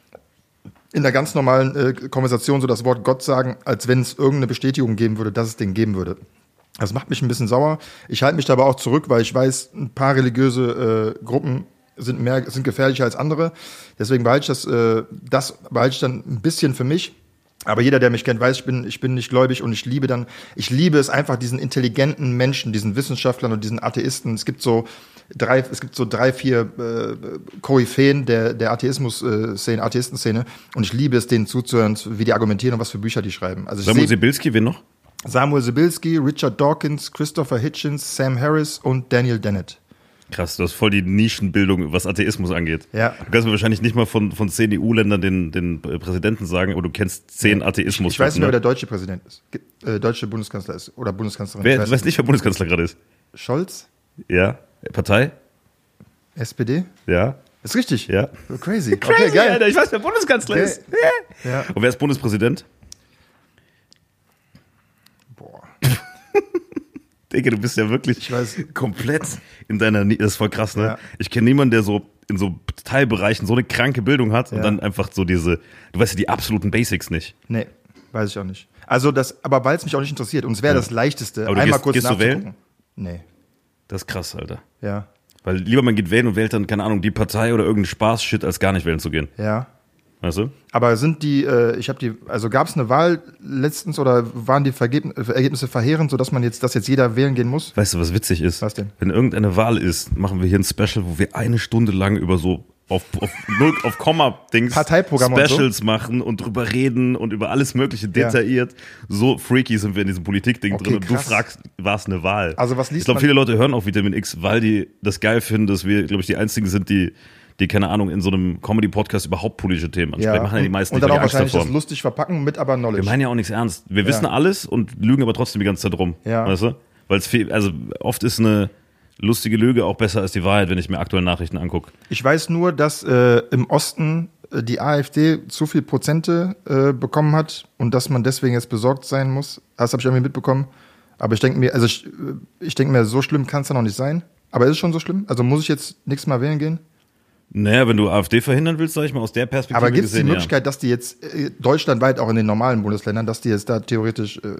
in der ganz normalen äh, Konversation so das Wort Gott sagen, als wenn es irgendeine Bestätigung geben würde, dass es den geben würde. Das macht mich ein bisschen sauer. Ich halte mich da aber auch zurück, weil ich weiß, ein paar religiöse äh, Gruppen sind mehr, sind gefährlicher als andere. Deswegen behalte ich das, äh, das behalte ich dann ein bisschen für mich. Aber jeder, der mich kennt, weiß, ich bin, ich bin nicht gläubig und ich liebe dann, ich liebe es einfach, diesen intelligenten Menschen, diesen Wissenschaftlern und diesen Atheisten. Es gibt so drei, es gibt so drei, vier äh, Koryphäen der, der Atheismus-Szene, Atheistenszene. Und ich liebe es, denen zuzuhören, wie die argumentieren und was für Bücher die schreiben. Also ich Samuel seh, Sibilski, wen noch? Samuel Sibilski, Richard Dawkins, Christopher Hitchens, Sam Harris und Daniel Dennett. Krass, du hast voll die Nischenbildung, was Atheismus angeht. Ja. Du kannst mir wahrscheinlich nicht mal von, von zehn E U-Ländern den, den Präsidenten sagen, aber du kennst zehn Atheismus. Ich weiß nicht mehr, ne? wer der deutsche Präsident ist. Äh, deutsche Bundeskanzler ist. Oder Bundeskanzlerin. Wer, du weißt nicht, wer Bundeskanzler gerade ist? Scholz? Ja. Partei? S P D? Ja. Ist richtig? Ja. Oh, crazy. Crazy, okay, geil. Alter, ich weiß, wer Bundeskanzler Okay. ist. Ja. Und wer ist Bundespräsident? Boah. Digga, du bist ja wirklich Ich weiß. komplett in deiner, Nie- das ist voll krass, ne? Ja. Ich kenne niemanden, der so in so Teilbereichen so eine kranke Bildung hat und Ja. dann einfach so diese, du weißt ja die absoluten Basics nicht. Nee, weiß ich auch nicht. Also das, aber weil es mich auch nicht interessiert. Und es wäre Ja. das Leichteste, Aber du einmal gehst- kurz gehst du nachzugucken. wählen? Nee. Das ist krass, Alter. Ja. Weil lieber man geht wählen und wählt dann, keine Ahnung, die Partei oder irgendeinen Spaß-Shit, als gar nicht wählen zu gehen. Ja. Weißt du? Aber sind die, äh, ich habe die, also gab es eine Wahl letztens oder waren die Vergeb- äh, Ergebnisse verheerend, sodass man jetzt, dass jetzt jeder wählen gehen muss? Weißt du, was witzig ist? Was denn? Wenn irgendeine Wahl ist, machen wir hier ein Special, wo wir eine Stunde lang über so auf, auf, null, auf Komma-Dings Parteiprogramm und so. Specials machen und drüber reden und über alles Mögliche detailliert. So freaky sind wir in diesem Politik-Ding Okay, drin. Und du krass. fragst, war es eine Wahl? Also was liest Ich glaube, man- viele Leute hören auch Vitamin X, weil die das geil finden, dass wir, glaube ich, die einzigen sind, die, die, keine Ahnung, in so einem Comedy-Podcast überhaupt politische Themen ansprechen. Ja. Machen ja die Und, meisten und nicht, dann weil auch die Angst wahrscheinlich davor das haben. lustig verpacken mit aber Knowledge. Wir meinen ja auch nichts ernst. Wir wissen alles und lügen aber trotzdem die ganze Zeit rum. Ja. Weißt du? Weil es viel, also oft ist eine lustige Lüge auch besser als die Wahrheit, wenn ich mir aktuelle Nachrichten angucke. Ich weiß nur, dass äh, im Osten äh, die AfD zu viel Prozente äh, bekommen hat und dass man deswegen jetzt besorgt sein muss. Das habe ich irgendwie mitbekommen. Aber ich denke mir, also ich, äh, ich denke mir, so schlimm kann es ja noch nicht sein. Aber ist es schon so schlimm? Also muss ich jetzt nächstes Mal wählen gehen? Naja, wenn du AfD verhindern willst, sag ich mal, aus der Perspektive Aber gibt es die gesehen, Möglichkeit, dass die jetzt äh, deutschlandweit auch in den normalen Bundesländern, dass die jetzt da theoretisch, äh, ja.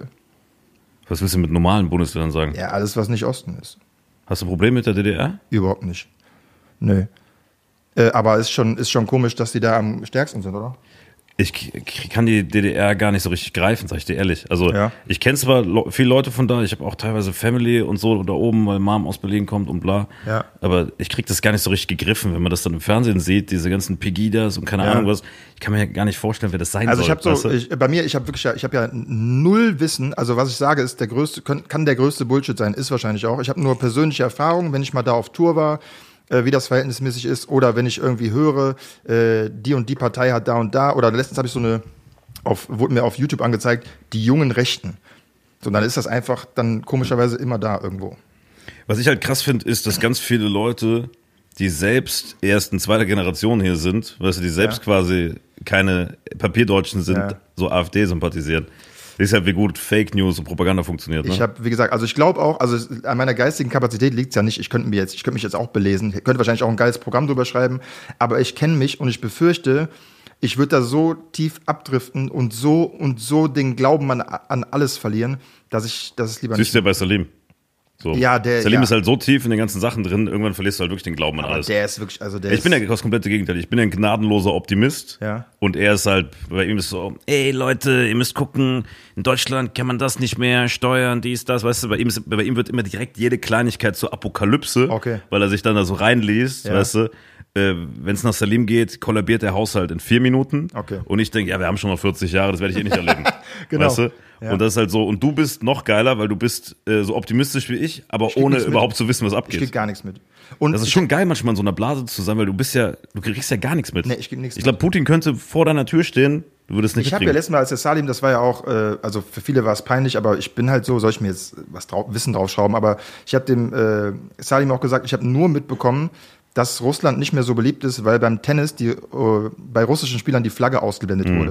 Was willst du mit normalen Bundesländern sagen? ja, alles, was nicht Osten ist. Hast du ein Problem mit der D D R? Überhaupt nicht. Nö. Äh, aber ist schon, ist schon komisch, dass die da am stärksten sind, oder? Ich k- k- kann die D D R gar nicht so richtig greifen, sag ich dir ehrlich. Also Ja. ich kenne zwar lo- viele Leute von da, ich habe auch teilweise Family und so da oben, weil Mom aus Berlin kommt und bla. Ja. Aber ich krieg das gar nicht so richtig gegriffen, wenn man das dann im Fernsehen sieht, diese ganzen Pegidas und keine Ja. Ahnung was. Ich kann mir ja gar nicht vorstellen, wer das sein Also soll. ich habe so, weißt du? ich, bei mir, ich habe wirklich, ja- ich habe ja null Wissen. Also was ich sage, ist der größte, kann, kann der größte Bullshit sein, ist wahrscheinlich auch. Ich habe nur persönliche Erfahrungen, wenn ich mal da auf Tour war, äh, wie das verhältnismäßig ist, oder wenn ich irgendwie höre, äh, die und die Partei hat da und da, oder letztens habe ich so eine, auf, wurde mir auf YouTube angezeigt, die jungen Rechten. So, dann ist das einfach dann komischerweise immer da irgendwo. Was ich halt krass finde, ist, dass ganz viele Leute, die selbst erst in zweiter Generation hier sind, weißt du, die selbst Ja. quasi keine Papierdeutschen sind, Ja. so AfD sympathisieren. Das ist halt, wie gut Fake News und Propaganda funktioniert. Ne? Ich habe, wie gesagt, also ich glaube auch, also es- an meiner geistigen Kapazität liegt es ja nicht. Ich könnte mir jetzt, ich könnte mich jetzt auch belesen, ich könnte wahrscheinlich auch ein geiles Programm drüber schreiben, aber ich kenne mich und ich befürchte, ich würde da so tief abdriften und so und so den Glauben an, an alles verlieren, dass ich, dass es lieber Siehst du ja bei Salim. So. Ja, der- Salim ja. ist halt so tief in den ganzen Sachen drin, irgendwann verlierst du halt wirklich den Glauben an aber alles. der ist wirklich, also der Ich ist, bin ja das komplette Gegenteil. Ich bin ja ein gnadenloser Optimist. Ja. Und er ist halt, bei ihm ist so, ey Leute, ihr müsst gucken, in Deutschland kann man das nicht mehr steuern, dies, das, weißt du, bei ihm, ist, bei ihm wird immer direkt jede Kleinigkeit zur Apokalypse, Okay. weil er sich dann da so reinliest, Ja. weißt du. Äh, Wenn es nach Salim geht, kollabiert der Haushalt in vier Minuten. Okay. Und ich denke, ja, wir haben schon noch vierzig Jahre, das werde ich eh nicht erleben. Genau. Weißt du? Ja. Und das ist halt so, und du bist noch geiler, weil du bist äh, so optimistisch wie ich, aber krieg ohne nichts mit. überhaupt zu wissen, was ich abgeht. krieg gar nichts mit. Und Das ist schon geil, manchmal in so einer Blase zu sein, weil du bist ja, du kriegst ja gar nichts mit. Nee, ich krieg nichts Ich glaube, Putin könnte vor deiner Tür stehen, du würdest nicht Ich habe ja mitkriegen. letztes Mal, als der Salim, das war ja auch, äh, also für viele war es peinlich, aber ich bin halt so, soll ich mir jetzt was drau Wissen draufschrauben, aber ich habe dem äh, Salim auch gesagt, ich habe nur mitbekommen, dass Russland nicht mehr so beliebt ist, weil beim Tennis die, äh, bei russischen Spielern die Flagge ausgeblendet Mhm. wurde.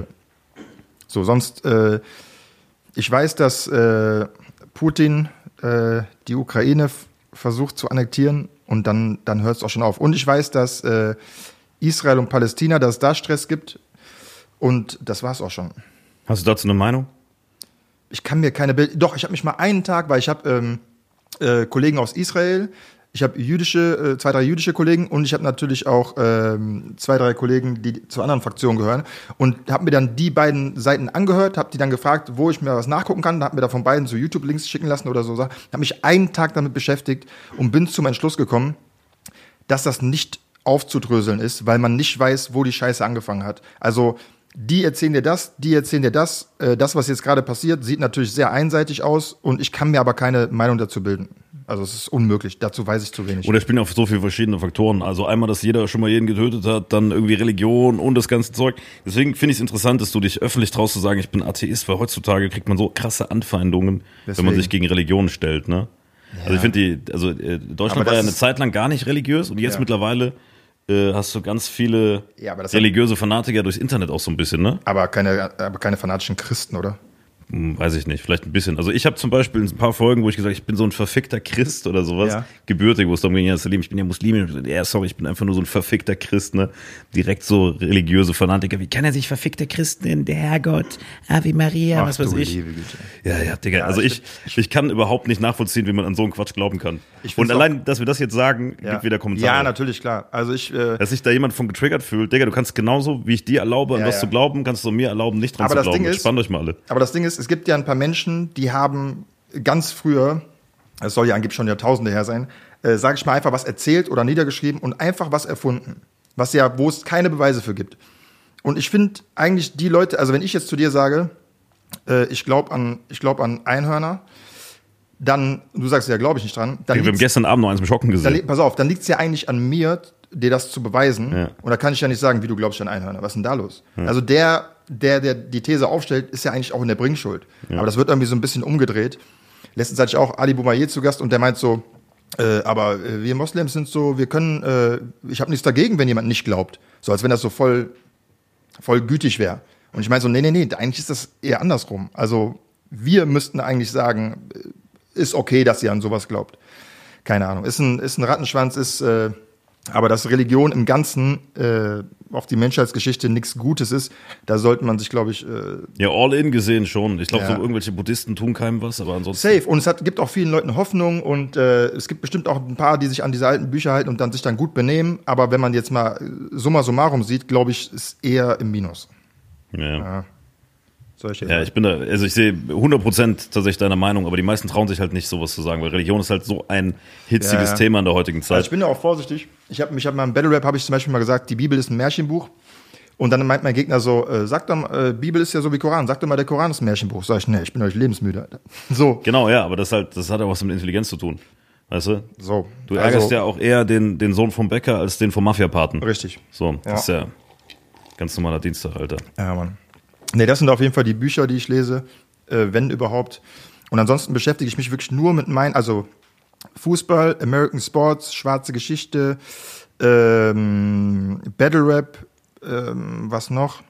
So, sonst, äh, ich weiß, dass äh, Putin äh, die Ukraine f- versucht zu annektieren und dann, dann hört es auch schon auf. Und ich weiß, dass äh, Israel und Palästina, dass es da Stress gibt und das war's auch schon. Hast du dazu eine Meinung? Ich kann mir keine Bild. Doch, ich habe mich mal einen Tag, weil ich habe ähm, äh, Kollegen aus Israel, ich habe jüdische, äh, zwei, drei jüdische Kollegen und ich habe natürlich auch ähm, zwei, drei Kollegen, die zur anderen Fraktion gehören und habe mir dann die beiden Seiten angehört, habe die dann gefragt, wo ich mir was nachgucken kann, habe mir da von beiden so YouTube-Links schicken lassen oder so, habe mich einen Tag damit beschäftigt und bin zum Entschluss gekommen, dass das nicht aufzudröseln ist, weil man nicht weiß, wo die Scheiße angefangen hat. Also die erzählen dir das, die erzählen dir das. Äh, das, was jetzt gerade passiert, sieht natürlich sehr einseitig aus und ich kann mir aber keine Meinung dazu bilden. Also es ist unmöglich, dazu weiß ich zu wenig. Oder spielen auf so viele verschiedene Faktoren. Also einmal, dass jeder schon mal jeden getötet hat, dann irgendwie Religion und das ganze Zeug. Deswegen finde ich es interessant, dass du dich öffentlich traust zu sagen, ich bin Atheist, weil heutzutage kriegt man so krasse Anfeindungen, wenn man Deswegen. sich gegen Religion stellt, ne? Also ich finde die, also äh, Deutschland Aber war ja das eine ist- Zeit lang gar nicht religiös und jetzt Ja. mittlerweile äh, hast du ganz viele Ja, aber das- religiöse Fanatiker durchs Internet auch so ein bisschen, ne? aber keine, aber keine fanatischen Christen, oder? Hm, weiß ich nicht, vielleicht ein bisschen. Also ich habe zum Beispiel in ein paar Folgen, wo ich gesagt habe, ich bin so ein verfickter Christ oder sowas, Ja. gebürtig, wo es darum ging, ja, Salim, ich bin ja muslimisch. Ja, sorry, ich bin einfach nur so ein verfickter Christ, ne? Direkt so religiöse Fanatiker. Wie kann er sich verfickter Christ nennen? Der Herrgott, Ave Maria, was weiß ich. liebe Güte. Ja, ja, Digga, also ich, ich- ich kann überhaupt nicht nachvollziehen, wie man an so einen Quatsch glauben kann. Ich Und find's allein, dass wir das jetzt sagen, Ja. gibt wieder Kommentare. Ja, natürlich, klar. Also ich, äh, Dass sich da jemand von getriggert fühlt. Digga, du kannst genauso, wie ich dir erlaube, an Ja, was ja. zu glauben, kannst du mir erlauben, nicht dran Aber zu das glauben. Ding ist- Entspannt euch mal alle. aber das Ding ist, es gibt ja ein paar Menschen, die haben ganz früher, es soll ja angeblich schon Jahrtausende her sein, äh, sage ich mal einfach was erzählt oder niedergeschrieben und einfach was erfunden. was ja, wo es keine Beweise für gibt. Und ich finde eigentlich die Leute, also wenn ich jetzt zu dir sage, äh, ich glaube an, ich glaube an Einhörner, dann, du sagst ja, glaube ich nicht dran. Dann Wir haben gestern Abend noch eins mit Schocken gesehen. Dann, pass auf, dann liegt es ja eigentlich an mir, dir das zu beweisen. Ja. Und da kann ich ja nicht sagen, wie du glaubst an Einhörner. Was ist denn da los? Ja. Also der, der, der die These aufstellt, ist ja eigentlich auch in der Bringschuld. Ja. Aber das wird irgendwie so ein bisschen umgedreht. Letztens hatte ich auch Ali Boumaier zu Gast und der meint so, äh, aber äh, wir Moslems sind so, wir können, äh, ich habe nichts dagegen, wenn jemand nicht glaubt. So als wenn das so voll, voll gütig wäre. Und ich meine so, nee, nee, nee, eigentlich ist das eher andersrum. Also wir müssten eigentlich sagen, ist okay, dass ihr an sowas glaubt. Keine Ahnung. Ist ein, ist ein Rattenschwanz, ist, äh, aber dass Religion im Ganzen äh, auf die Menschheitsgeschichte nichts Gutes ist, da sollte man sich, glaube ich. Äh, ja, all in gesehen schon. Ich glaube, Ja. so irgendwelche Buddhisten tun keinem was, aber ansonsten. safe. Und es hat, gibt auch vielen Leuten Hoffnung und äh, es gibt bestimmt auch ein paar, die sich an diese alten Bücher halten und dann sich dann gut benehmen. Aber wenn man jetzt mal äh, summa summarum sieht, glaube ich, ist eher im Minus. Ja. Ja. Solche Ja, ich bin da, also ich sehe hundert Prozent tatsächlich deiner Meinung, aber die meisten trauen sich halt nicht, sowas zu sagen, weil Religion ist halt so ein hitziges Ja, ja. Thema in der heutigen Zeit. Also ich bin da auch vorsichtig. Ich habe mich hab mal im Battle Rap habe ich zum Beispiel mal gesagt, die Bibel ist ein Märchenbuch. Und dann meint mein Gegner so, äh, sag doch mal, äh, Bibel ist ja so wie Koran, sag doch mal, der Koran ist ein Märchenbuch. Sag ich, nee, ich bin euch lebensmüde. Alter. So, Genau, ja, aber das halt, das hat ja was mit Intelligenz zu tun. Weißt du? so. Du ärgerst Also, ja auch eher den, den Sohn vom Bäcker als den vom Mafiapaten. Richtig. So, Ja. das ist ja ganz normaler Dienstag, Alter. Ja, Mann. Nee, das sind auf jeden Fall die Bücher, die ich lese, äh, wenn überhaupt. Und ansonsten beschäftige ich mich wirklich nur mit meinen, also Fußball, American Sports, schwarze Geschichte, ähm, Battle Rap, ähm, was noch?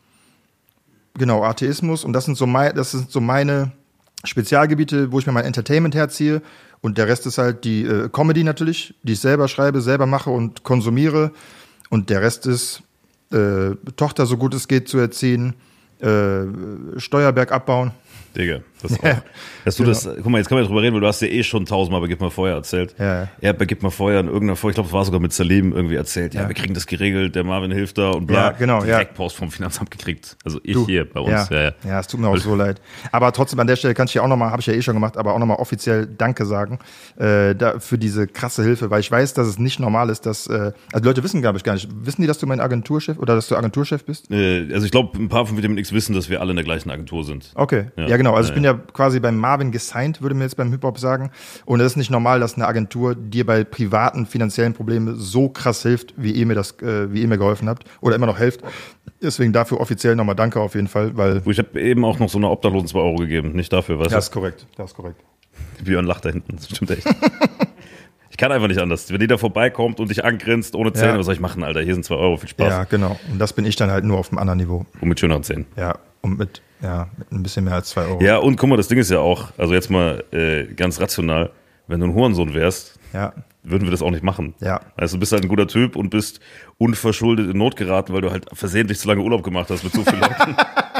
Genau, Atheismus. Und das sind so mein, das sind so meine Spezialgebiete, wo ich mir mein Entertainment herziehe. Und der Rest ist halt die äh, Comedy natürlich, die ich selber schreibe, selber mache und konsumiere. Und der Rest ist äh, Tochter so gut es geht zu erziehen, äh, Steuerberg abbauen. Digga, das auch. Ja. Dass du Genau. das, guck mal, jetzt können wir drüber reden, weil du hast ja eh schon tausendmal bei Gib mal Feuer erzählt. Ja, ja. Er hat bei Gib mal Feuer in irgendeiner Folge, ich glaube, es war sogar mit Salim irgendwie erzählt, ja, Ja. wir kriegen das geregelt, der Marvin hilft da und bla. Ja, genau, ja. Direkt Post vom Finanzamt gekriegt. Also ich Du, hier bei uns. Ja, Ja, ja. ja, es tut mir auch so leid. Aber trotzdem an der Stelle kann ich ja auch nochmal, habe ich ja eh schon gemacht, aber auch nochmal offiziell Danke sagen äh, da, für diese krasse Hilfe, weil ich weiß, dass es nicht normal ist, dass, äh, also die Leute wissen, glaube ich, gar nicht, wissen die, dass du mein Agenturchef oder dass du Agenturchef bist? Äh, Also ich glaube, ein paar von Vitamin X wissen, dass wir alle in der gleichen Agentur sind. Okay, Ja. ja, genau, also ich Ja, bin ja quasi beim Marvin gesigned, würde mir jetzt beim Hip-Hop sagen, und es ist nicht normal, dass eine Agentur dir bei privaten finanziellen Problemen so krass hilft, wie ihr mir das, äh, wie ihr mir geholfen habt oder immer noch helft. Deswegen dafür offiziell nochmal Danke auf jeden Fall, weil Ich habe eben auch noch so einer Obdachlosen zwei Euro gegeben, nicht dafür, weißt das ist korrekt, das ist korrekt. du? Björn lacht da hinten, das stimmt echt. Ich kann einfach nicht anders. Wenn jeder vorbeikommt und dich angrinst ohne Zähne, Ja. was soll ich machen, Alter? Hier sind zwei Euro, viel Spaß. Ja, genau. Und das bin ich dann halt nur auf einem anderen Niveau. Und mit schöneren Zähnen. Ja, und mit, ja, mit ein bisschen mehr als zwei Euro. Ja, und guck mal, das Ding ist ja auch, also jetzt mal äh, ganz rational, wenn du ein Hurensohn wärst, Ja, würden wir das auch nicht machen. Ja. Also du bist halt ein guter Typ und bist unverschuldet in Not geraten, weil du halt versehentlich zu lange Urlaub gemacht hast mit so vielen Leuten.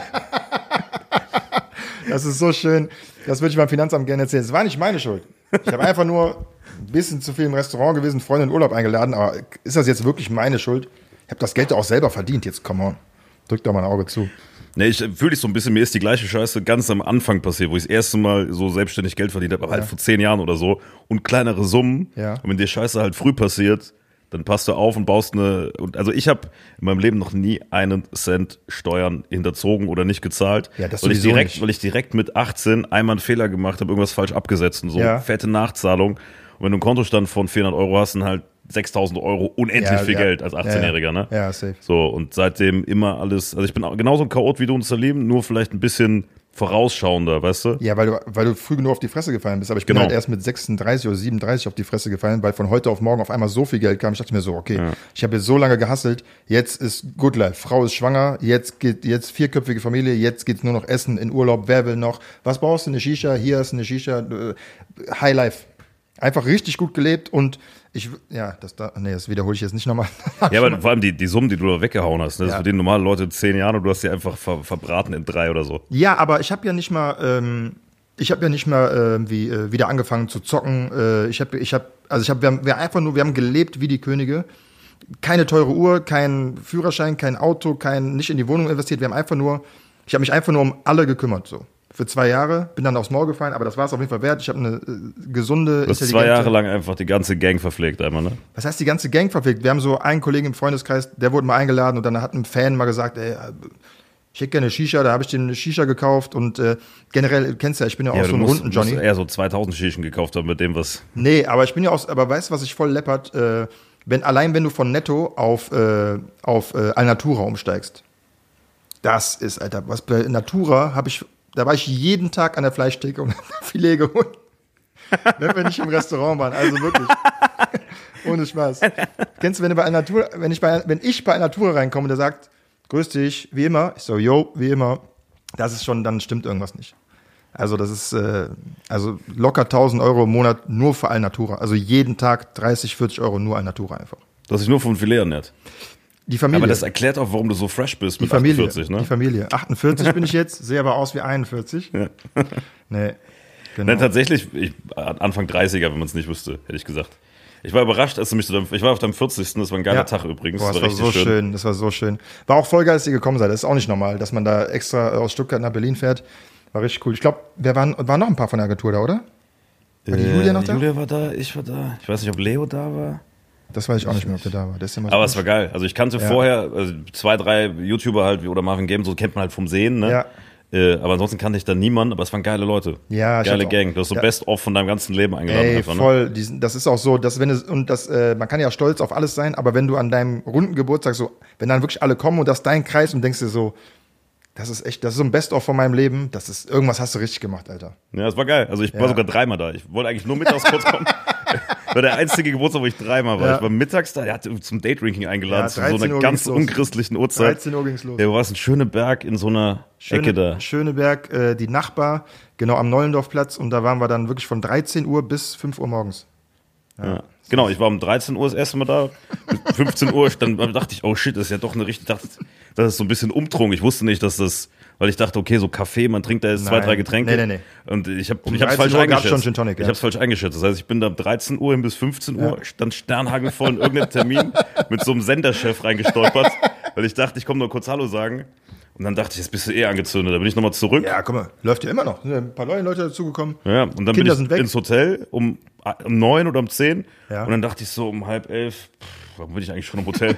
das ist so schön. Das würde ich beim Finanzamt gerne erzählen. Es war nicht meine Schuld. Ich habe einfach nur ein bisschen zu viel im Restaurant gewesen, Freunde in Urlaub eingeladen, aber ist das jetzt wirklich meine Schuld? Ich habe das Geld auch selber verdient. Jetzt, come on. Drück da mal ein Auge zu. Nee, ich fühle dich so ein bisschen, mir ist die gleiche Scheiße ganz am Anfang passiert, wo ich das erste Mal so selbstständig Geld verdient habe, aber halt vor zehn Jahren oder so und kleinere Summen. Ja. Und wenn dir Scheiße halt früh passiert, dann passt du auf und baust eine, und also ich habe in meinem Leben noch nie einen Cent Steuern hinterzogen oder nicht gezahlt, Ja, das weil ich sowieso direkt, nicht. weil ich direkt mit achtzehn einmal einen Fehler gemacht habe, irgendwas falsch abgesetzt und so, Ja. fette Nachzahlung. Und wenn du einen Kontostand von vierhundert Euro hast, dann halt sechstausend Euro unendlich Ja, viel ja. Geld als achtzehnjähriger, ne? Ja, safe. So, und seitdem immer alles, also ich bin auch genauso ein Chaot wie du und Salim, nur vielleicht ein bisschen vorausschauender, weißt du? Ja, weil du, weil du früh genug auf die Fresse gefallen bist. Aber ich bin Genau. halt erst mit sechsunddreißig oder siebenunddreißig auf die Fresse gefallen, weil von heute auf morgen auf einmal so viel Geld kam. Ich dachte mir so, okay, ich habe jetzt so lange gehustelt, jetzt ist Good Life. Frau ist schwanger, jetzt geht jetzt vierköpfige Familie, jetzt geht's nur noch essen, in Urlaub, wer will noch? Was brauchst du? Eine Shisha, hier ist eine Shisha, äh, High Life. Einfach richtig gut gelebt und ich, ja, das da, nee, das wiederhole ich jetzt nicht nochmal. Ja, aber vor allem die, die Summen, die du da weggehauen hast, ne? Das Ja. verdienen normale Leute zehn Jahre und du hast die einfach ver, verbraten in drei oder so. Ja, aber ich habe ja nicht mal, ähm, ich habe ja nicht mal irgendwie äh, wieder angefangen zu zocken. Äh, ich habe, ich habe, also ich habe, wir haben wir einfach nur, wir haben gelebt wie die Könige. Keine teure Uhr, kein Führerschein, kein Auto, kein, nicht in die Wohnung investiert. Wir haben einfach nur, ich habe mich einfach nur um alle gekümmert, so. für zwei Jahre, bin dann aufs Maul gefallen, aber das war es auf jeden Fall wert. Ich habe eine äh, gesunde, Du hast zwei Jahre lang einfach die ganze Gang verpflegt einmal, ne? Was heißt die ganze Gang verpflegt? Wir haben so einen Kollegen im Freundeskreis, der wurde mal eingeladen und dann hat ein Fan mal gesagt, ey, ich hätte gerne eine Shisha, da habe ich den eine Shisha gekauft und äh, generell, kennst du ja, ich bin ja auch Ja, so du ein musst, Runden Johnny. musst eher so zweitausend Shishen gekauft haben mit dem, was... Nee, aber ich bin ja auch, aber weißt du, was ich voll läppert? Äh, wenn, allein wenn du von Netto auf, äh, auf äh, Alnatura umsteigst. Das ist, Alter, was bei Natura habe ich, da war ich jeden Tag an der Fleischtheke und hab Filet geholt. Wenn wir nicht im Restaurant waren, also wirklich. Ohne Spaß. Kennst du, wenn du bei Alnatura, wenn ich bei, wenn ich bei Alnatura reinkomme und der sagt, grüß dich, wie immer, ich so, yo, wie immer, das ist schon, dann stimmt irgendwas nicht. Also das ist, äh, also locker tausend Euro im Monat nur für Alnatura. Also jeden Tag dreißig, vierzig Euro nur Alnatura einfach. Du hast dich nur vom Filet ernährt. Die Familie. Aber das erklärt auch, warum du so fresh bist die mit Familie, achtundvierzig, ne? Die Familie. achtundvierzig bin ich jetzt, sehe aber aus wie einundvierzig. Ja. Nee, genau. Nein, tatsächlich, ich, Anfang dreißiger, wenn man es nicht wüsste, hätte ich gesagt. Ich war überrascht, als du mich zu deinem, ich war auf deinem vierzigsten Das war ein geiler Ja. Tag übrigens. Boah, das war, richtig so schön. Das war so schön. War auch voll geil, dass ihr gekommen seid. Das ist auch nicht normal, dass man da extra aus Stuttgart nach Berlin fährt. War richtig cool. Ich glaube, wir waren, waren noch ein paar von der Agentur da, oder? War die Äh, Julia noch da? Julia war da, ich war da. Ich weiß nicht, ob Leo da war. Das weiß ich auch nicht mehr, ob der da war. Der ist ja mal so Aber es war geil. Also ich kannte Ja. vorher also zwei, drei YouTuber halt, wie- oder Marvin Game, so kennt man halt vom Sehen, ne? Ja. Äh, aber ansonsten kannte ich da niemanden, aber es waren geile Leute. Ja, ich Geile hab's auch- Gang. Du hast so Ja. Best-of von deinem ganzen Leben eingeladen. Ey, einfach, ne? voll. Die sind- Das ist auch so, dass wenn es, und das, äh, man kann ja stolz auf alles sein, aber wenn du an deinem runden Geburtstag so, wenn dann wirklich alle kommen und das ist dein Kreis und denkst dir so, das ist echt, das ist so ein Best-of von meinem Leben, das ist, irgendwas hast du richtig gemacht, Alter. Ja, es war geil. Also ich war Ja. sogar dreimal da. Ich wollte eigentlich nur mittags kurz kommen. War der einzige Geburtstag, wo ich dreimal war. Ja. Ich war mittags da, er hat zum Date-Drinking eingeladen, Ja, zu so dreizehn einer Uhr ganz ging's los. unchristlichen Uhrzeit. dreizehn Uhr ging's los. Ja, wo war es? Ein Schöneberg in so einer Ecke da. Schöneberg, äh, die Nachbar, genau am Neulendorfplatz und da waren wir dann wirklich von dreizehn Uhr bis fünf Uhr morgens. Ja. Genau, ich war um dreizehn Uhr das erste Mal da. Bis fünfzehn Uhr, dann dachte ich, oh shit, das ist ja doch eine richtig, dachte, das ist so ein bisschen Umtrunk. Ich wusste nicht, dass das, weil ich dachte, okay, so Kaffee, man trinkt da jetzt zwei, Nein. drei Getränke. Nee, nee, nee. Und ich habe Um ich hab's dreizehn falsch Uhr gab's eingeschätzt. schon Gin Tonic, ja. Ich habe es falsch eingeschätzt. Das heißt, ich bin da dreizehn Uhr hin bis fünfzehn Uhr, stand sternhagelvoll in irgendeinem Termin mit so einem Senderchef reingestolpert, weil ich dachte, ich komme nur kurz Hallo sagen. Und dann dachte ich, jetzt bist du eh angezündet. Da bin ich nochmal zurück. Ja, guck mal, läuft ja immer noch. Sind ja ein paar neue Leute dazugekommen. Ja, und dann Kinder bin ich sind weg. ins Hotel um, um neun oder um zehn. Ja. Und dann dachte ich so um halb elf, pff, warum bin ich eigentlich schon im Hotel?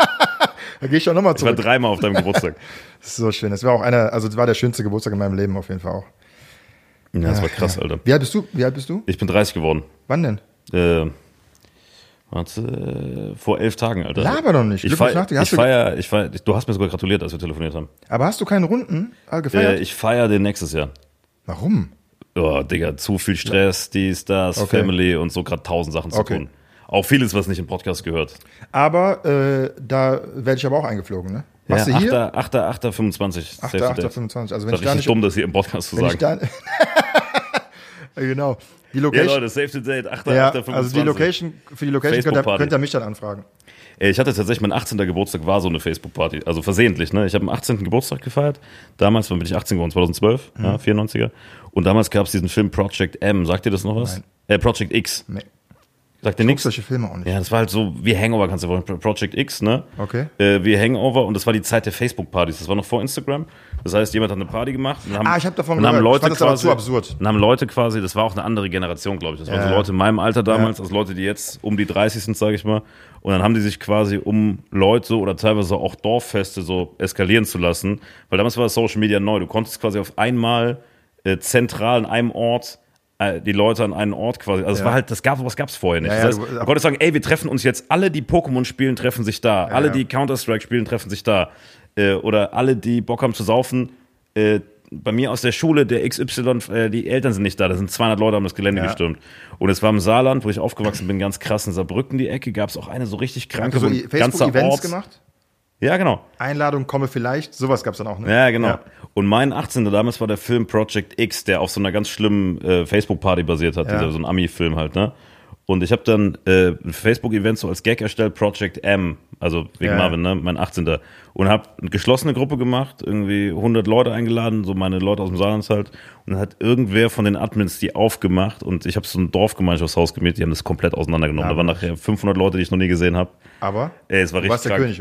Da gehe ich doch nochmal Ich war zurück. dreimal auf deinem Geburtstag. Das ist so schön. Das war auch einer, also das war der schönste Geburtstag in meinem Leben auf jeden Fall auch. Ja, das war krass, Alter. Wie alt bist du? Wie alt bist du? Ich bin dreißig geworden. Wann denn? Äh, warte, äh, vor elf Tagen, Alter. Laber doch nicht. Ich Glückwunsch feier, nachträglich. Hast ich du- feier, ich feier, du hast mir sogar gratuliert, als wir telefoniert haben. Aber hast du keinen Runden äh, Äh, gefeiert? ich feier den nächstes Jahr. Warum? Oh, Digga, zu viel Stress, dies, das, Okay. Family und so gerade tausend Sachen zu Okay. tun. Auch vieles, was nicht im Podcast gehört. Aber äh, da werde ich aber auch eingeflogen, ne? Warst du hier? achter achter achter fünfundzwanzig. achter Safety achter Date. fünfundzwanzig. Also wenn Das ich ist da richtig nicht, dumm, das hier im Podcast zu wenn ich sagen. da, Ja, genau. Die Ja, Location, Leute, Safety Date, achter ja, achter fünfundzwanzig. also die Location, für die Location könnt ihr, Facebook-Party. könnt ihr mich dann anfragen. Ey, Ich hatte tatsächlich, mein achtzehnter Geburtstag war so eine Facebook-Party. Also versehentlich, ne? Ich habe am achtzehnten Geburtstag gefeiert. Damals, wann bin ich achtzehn geworden? zweitausendzwölf, Mhm. ja, vierundneunziger. Und damals gab es diesen Film Project M. Sagt ihr das noch was? Nein. Äh, Project X. Nee. Sagt ihr Ich guck nichts? solche Filme auch nicht. Ja, das war halt so wie Hangover, kannst du dir vorstellen. Project X, ne? Okay. Äh, wie Hangover und das war die Zeit der Facebook-Partys. Das war noch vor Instagram. Das heißt, jemand hat eine Party gemacht. Und haben, Ah, ich hab davon und haben gehört. Ich Leute fand das aber quasi, zu absurd. Und haben Leute quasi, das war auch eine andere Generation, glaube ich. Das waren Ja. so Leute in meinem Alter damals, also Leute, die jetzt um die dreißig sind, sage ich mal. Und dann haben die sich quasi, um Leute oder teilweise auch Dorffeste so eskalieren zu lassen, weil damals war Social Media neu. Du konntest quasi auf einmal äh, zentral in einem Ort äh, die Leute an einen Ort quasi. Also es Ja. war halt, das gab sowas gab's vorher nicht. Ja, das ja, heißt, du- du konntest sagen, ey, wir treffen uns jetzt, alle, die Pokémon spielen, treffen sich da. alle, ja. die Counter-Strike spielen, treffen sich da. Äh, oder alle, die Bock haben zu saufen, äh, bei mir aus der Schule, der X Y, äh, die Eltern sind nicht da, da sind zweihundert Leute, haben das Gelände Ja. gestürmt. Und es war im Saarland, wo ich aufgewachsen bin, ganz krass in Saarbrücken, die Ecke, gab es auch eine so richtig kranke, Hast du so so ein ganzer Facebook-Events Ort. gemacht? Ja, genau. Einladung, komme vielleicht. Sowas gab's dann auch, ne? Ja, genau. Ja. Und mein achtzehnter damals war der Film Project X, der auf so einer ganz schlimmen äh, Facebook-Party basiert hat, Ja. dieser, so ein Ami-Film halt, ne? Und ich habe dann äh, ein Facebook-Event so als Gag erstellt, Project M, also wegen Ja. Marvin, ne? Mein achtzehnter Und habe eine geschlossene Gruppe gemacht, irgendwie hundert Leute eingeladen, so meine Leute aus dem Saarland halt. Und dann hat irgendwer von den Admins die aufgemacht und ich habe so ein Dorfgemeinschaftshaus gemietet, die haben das komplett auseinandergenommen. Ja, da waren nachher fünfhundert Leute, die ich noch nie gesehen habe. Aber Ey, es war du richtig warst der krank. König, oder?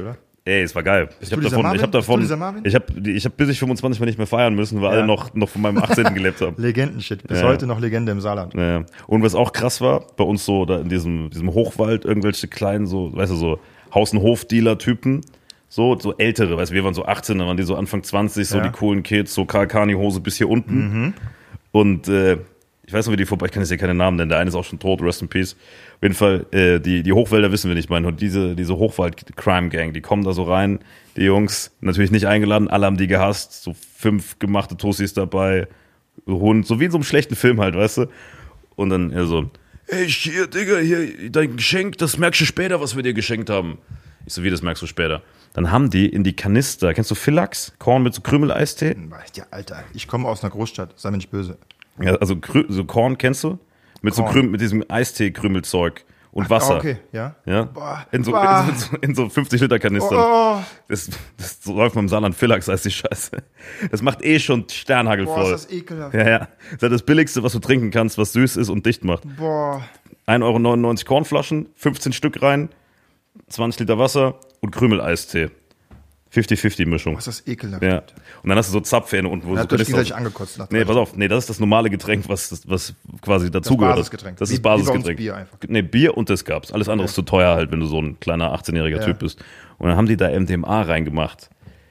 Ey, es war geil. Ich du habe dieser davon, Marvin? ich habe Bist du davon, dieser Marvin? ich habe, ich habe bis ich fünfundzwanzig Mal nicht mehr feiern müssen, weil Ja. alle noch, noch von meinem achtzehnten gelebt haben. Legendenshit. Bis Ja. heute noch Legende im Saarland. Ja. Und was auch krass war, bei uns so da in diesem, diesem Hochwald, irgendwelche kleinen, so, weißt du, so Haus- und Hof-Dealer-Typen, so, so ältere, weißt du, wir waren so achtzehn, dann waren die so Anfang zwanzig, so Ja. die coolen Kids, so Kalkani-Hose bis hier unten. Mhm. Und äh, ich weiß noch, wie die vorbei, ich kann jetzt hier keine Namen nennen, der eine ist auch schon tot, rest in peace. Auf jeden Fall, äh, die, die Hochwälder wissen wir nicht, meine, und diese, diese Hochwald-Crime-Gang, die kommen da so rein, die Jungs, natürlich nicht eingeladen, alle haben die gehasst, so fünf gemachte Tussis dabei, Hund, so wie in so einem schlechten Film halt, weißt du? Und dann er so, ey, hier, Digga, hier, dein Geschenk, das merkst du später, was wir dir geschenkt haben. Ich so, wie, das merkst du später? Dann haben die in die Kanister, kennst du Philax? Korn mit so Krümel-Eistee? Ja, Alter, ich komme aus einer Großstadt, sei mir nicht böse. Ja, also Krü so Korn kennst du? Mit so Korn. Krüm mit diesem Eistee-Krümelzeug und Wasser. Ah, okay, ja. Ja? Boah, In so, boah. in so, in so fünfzig Liter Kanistern. Oh, Das, das so läuft man im Saarland Philax, heißt die Scheiße. Das macht eh schon Sternhagel boah, voll. ist das ekelhaft. Ja, ja. Das ist halt das Billigste, was du trinken kannst, was süß ist und dicht macht. Boah. ein Euro neunundneunzig Kornflaschen, fünfzehn Stück rein, zwanzig Liter Wasser und Krümel-Eistee. fünfzig fünfzig Mischung. Was ist das ekelhaft. Ja. Und dann hast du so Zapfhähne unten, wo Da so hat euch Kanister- gegenseitig angekotzt. Nach Nee, pass auf, nee, das ist das normale Getränk, was, was quasi dazugehört. Basisgetränk. Das Wie- ist wie bei uns Basisgetränk. Bier einfach. Nee, Bier und das gab's. Alles andere ist zu teuer halt, wenn du so ein kleiner achtzehnjähriger Ja. Typ bist. Und dann haben die da M D M A reingemacht.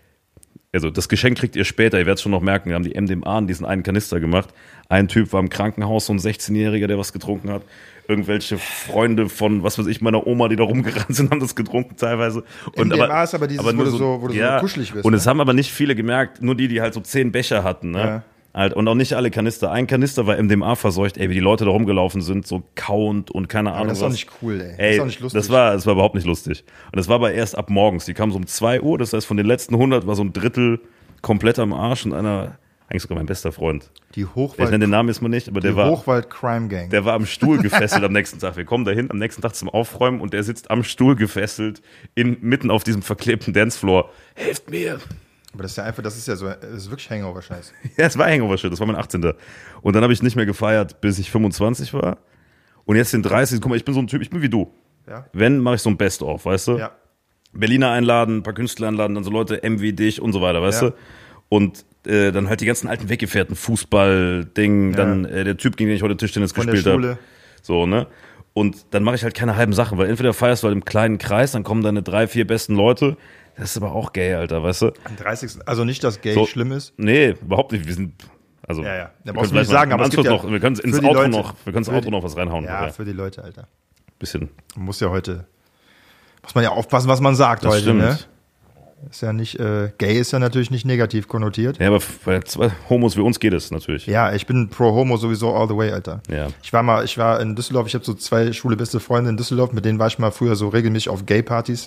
Also das Geschenk kriegt ihr später, ihr werdet es schon noch merken, wir haben die M D M A in diesen einen Kanister gemacht. Ein Typ war im Krankenhaus, so ein sechzehnjähriger, der was getrunken hat. Irgendwelche Freunde von, was weiß ich, meiner Oma, die da rumgerannt sind, haben das getrunken teilweise. Und M D M A ist aber dieses, wo nur du so- wo du so kuschelig wirst, Und ne? es haben aber nicht viele gemerkt, nur die, die halt so zehn Becher hatten. Ne? Ja. Halt, und auch nicht alle Kanister. Ein Kanister war M D M A verseucht, ey, wie die Leute da rumgelaufen sind, so kauend und keine Ahnung das ist was. doch nicht cool, ey. Das Ey, ist doch nicht lustig. Das war, das war überhaupt nicht lustig. Und das war aber erst ab morgens. Die kamen so um zwei Uhr, das heißt von den letzten hundert war so ein Drittel komplett am Arsch und einer, eigentlich sogar mein bester Freund. Die Ich nenne Hochwald, den Namen jetzt mal nicht, aber der die war, Hochwald Crime Gang. der war am Stuhl gefesselt am nächsten Tag. Wir kommen dahin am nächsten Tag zum Aufräumen und der sitzt am Stuhl gefesselt in, mitten auf diesem verklebten Dancefloor. Helft mir! aber das ist ja einfach, das ist ja so, das ist wirklich Hangover-Scheiß. Ja, es war Hangover-Shit, das war mein achtzehnter Und dann habe ich nicht mehr gefeiert, bis ich fünfundzwanzig war. Und jetzt den dreißig Guck mal, ich bin so ein Typ, ich bin wie du. Ja? Wenn, mache ich so ein Best-of, weißt du? Ja. Berliner einladen, ein paar Künstler einladen, dann so Leute, M wie dich und so weiter, weißt Ja. du? Und äh, dann halt die ganzen alten Weggefährten, Fußball-Ding, Ja. dann äh, der Typ, gegen den ich heute Tischtennis Von der gespielt Schule. habe. So, ne? Und dann mache ich halt keine halben Sachen, weil entweder feierst du halt im kleinen Kreis, dann kommen deine drei, vier besten Leute. Das ist aber auch gay, Alter, weißt du? Am dreißigsten Also nicht, dass Gay So. schlimm ist. Nee, überhaupt nicht. Wir sind. Also, Ja, ja. Da wir brauchst können du nicht vielleicht mal sagen, im aber es gibt Anschluss ja noch, wir können ins für die Outro Leute- noch, wir können ins für Outro die- noch was reinhauen. Ja, aber für die Leute, Alter. bisschen. Man muss ja heute, muss man ja aufpassen, was man sagt Das heute, stimmt. ne? Ist ja nicht, äh, Gay ist ja natürlich nicht negativ konnotiert. Ja, aber bei zwei Homos wie uns geht es natürlich. Ja, ich bin pro Homo sowieso all the way, Alter. Ja. Ich war mal, ich war in Düsseldorf, ich habe so zwei schwule beste Freunde in Düsseldorf, mit denen war ich mal früher so regelmäßig auf Gay-Partys.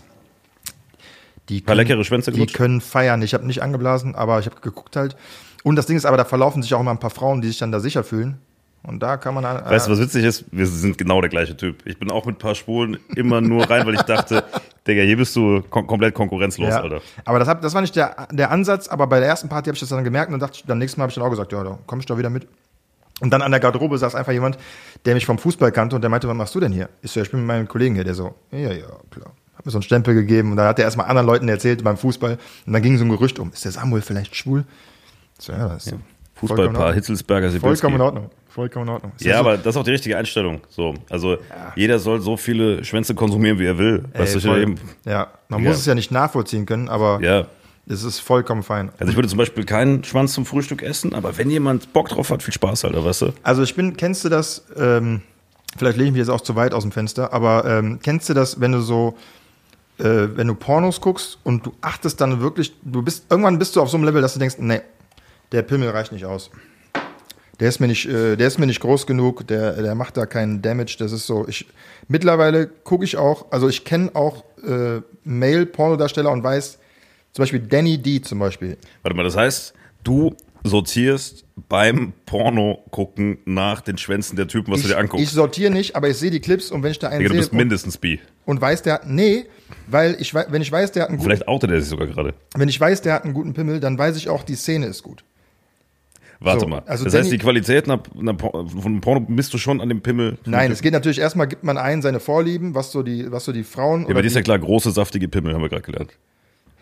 Die Paar können, leckere Schwänze Die gelutscht? können feiern. Ich habe nicht angeblasen, aber ich habe geguckt halt. Und das Ding ist aber, da verlaufen sich auch immer ein paar Frauen, die sich dann da sicher fühlen. Und da kann man dann. Äh, Weißt du, was witzig ist? Wir sind genau der gleiche Typ. Ich bin auch mit ein paar Schwulen immer nur rein, weil ich dachte, Digga, hier bist du kom komplett konkurrenzlos, ja. Alter. Aber das, hab, das war nicht der, der Ansatz, aber bei der ersten Party habe ich das dann gemerkt und dachte, dann nächstes Mal habe ich dann auch gesagt, ja, da komm ich doch wieder mit. Und dann an der Garderobe saß einfach jemand, der mich vom Fußball kannte und der meinte, was machst du denn hier? Ich so, ja, ich bin mit meinem Kollegen hier, der so, ja, ja, klar. Hat mir so einen Stempel gegeben und dann hat er erstmal anderen Leuten erzählt beim Fußball und dann ging so ein Gerücht um, ist der Samuel vielleicht schwul? So, ja, das ist ja. Fußballpaar, Hitzelsberger, Sibilski. Vollkommen in Ordnung. Vollkommen in Ordnung. Ist Ja, so- aber das ist auch die richtige Einstellung. So, also jeder soll so viele Schwänze konsumieren, wie er will. Weißt Ey, du, voll. eben, ja, man Ja. muss es ja nicht nachvollziehen können, aber ja. es ist vollkommen fein. Also ich würde zum Beispiel keinen Schwanz zum Frühstück essen, aber wenn jemand Bock drauf hat, viel Spaß, Alter, weißt du? Also ich bin, kennst du das, ähm, vielleicht lege ich mich jetzt auch zu weit aus dem Fenster, aber ähm, kennst du das, wenn du so, äh, wenn du Pornos guckst und du achtest dann wirklich, du bist, irgendwann bist du auf so einem Level, dass du denkst, nee, der Pimmel reicht nicht aus. Der ist mir nicht, äh, der ist mir nicht groß genug, der, der macht da keinen Damage, das ist so, ich, mittlerweile gucke ich auch, also ich kenne auch äh, Male-Pornodarsteller und weiß, zum Beispiel Danny D zum Beispiel. Warte mal, das heißt, du sortierst beim Porno gucken nach den Schwänzen der Typen, was du Ich, dir anguckst. ich sortiere nicht, aber ich sehe die Clips und wenn ich da einen Digga, du sehe bist mindestens bi. und weiß, der hat, nee, weil ich, wei- wenn ich weiß, der hat einen guten, Vielleicht outet er sich sogar gerade. wenn ich weiß, der hat einen guten Pimmel, dann weiß ich auch, die Szene ist gut. Warte So, mal. also das Danny- heißt, die Qualität nach, nach, Por- von Porno misst du schon an dem Pimmel? Nein, es geht natürlich erstmal, gibt man ein seine Vorlieben, was so die, was so die Frauen Ja, aber die ist ja klar, große, saftige Pimmel, haben wir gerade gelernt.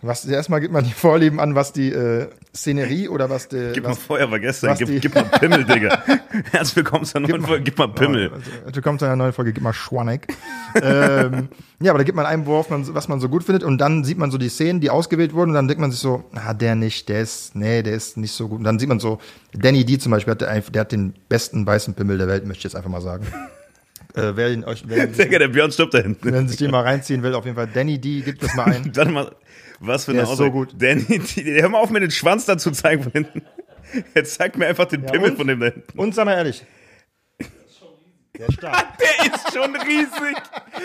Was, erstmal gibt man die Vorlieben an, was die äh, Szenerie oder was die. Gib was, mal Feuer, war gestern. was Gib, die- gib mal Pimmel, Digga. Herzlich willkommen zur neuen mal- Folge. Gib mal Pimmel. Also, du kommst zu einer neuen Folge, gib mal Schwanek. ähm, ja, aber da gibt man einem, worauf man, was man so gut findet und dann sieht man so die Szenen, die ausgewählt wurden und dann denkt man sich so, ah, der nicht, der ist, nee, der ist nicht so gut. Und dann sieht man so, Danny D zum Beispiel, hat der, der hat den besten weißen Pimmel der Welt, möchte ich jetzt einfach mal sagen. äh, wer ihn euch, wer, Digga, der Björn stirbt da hinten. wenn sich den mal reinziehen will, auf jeden Fall Danny D, gibt das mal ein. Dann mal, was für eine Der ist Aussage. so gut. Danny, die, hör mal auf, mir den Schwanz dazu zeigen von hinten. Jetzt zeig mir einfach den Pimmel und? von dem da hinten. Und sag mal ehrlich. Der ist stark. Der ist schon riesig.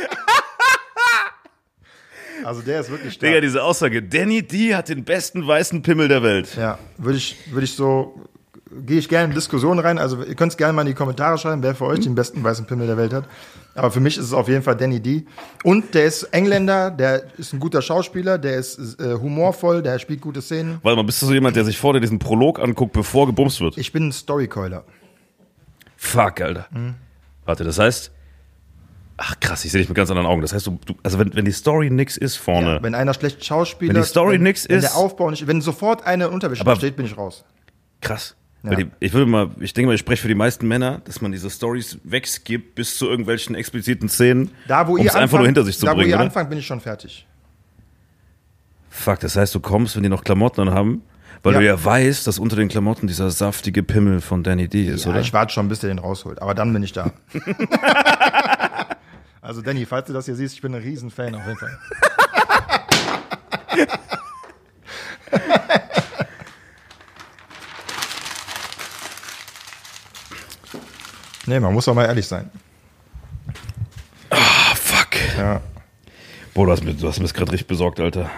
Also der ist wirklich stark. Digga, diese Aussage. Danny D hat den besten weißen Pimmel der Welt. Ja, würde ich, würde ich so, gehe ich gerne in Diskussionen rein. Also ihr könnt es gerne mal in die Kommentare schreiben, wer für euch den besten weißen Pimmel der Welt hat. Aber für mich ist es auf jeden Fall Danny D. Und der ist Engländer, der ist ein guter Schauspieler, der ist äh, humorvoll, der spielt gute Szenen. Warte mal, bist du so jemand, der sich vor dir diesen Prolog anguckt, bevor gebumst wird? Ich bin ein Storycoiler. Fuck, Alter. Mhm. Warte, das heißt. Ach krass, ich sehe dich mit ganz anderen Augen. Das heißt, du, du also wenn, wenn die Story nix ist vorne. Ja, wenn einer schlecht Schauspieler Wenn die Story wenn, nix wenn ist- der Aufbau nicht, wenn sofort eine Unterwäsche Aber- steht, bin ich raus. Krass. Ja. Weil die, ich würde mal, ich denke mal, ich spreche für die meisten Männer, dass man diese Stories wegskippt bis zu irgendwelchen expliziten Szenen, Da, wo um ihr es einfach nur hinter sich zu da, bringen, wo ihr oder? anfangt, bin ich schon fertig. Fuck, das heißt, du kommst, wenn die noch Klamotten an haben, weil Ja. du ja weißt, dass unter den Klamotten dieser saftige Pimmel von Danny D ist, Ja, oder? ich warte schon, bis der den rausholt. Aber dann bin ich da. Also Danny, falls du das hier siehst, ich bin ein Riesenfan auf jeden Fall. Nee, man muss auch mal ehrlich sein. Ah, fuck. Ja. Boah, du hast mir, du hast mir das gerade richtig besorgt, Alter.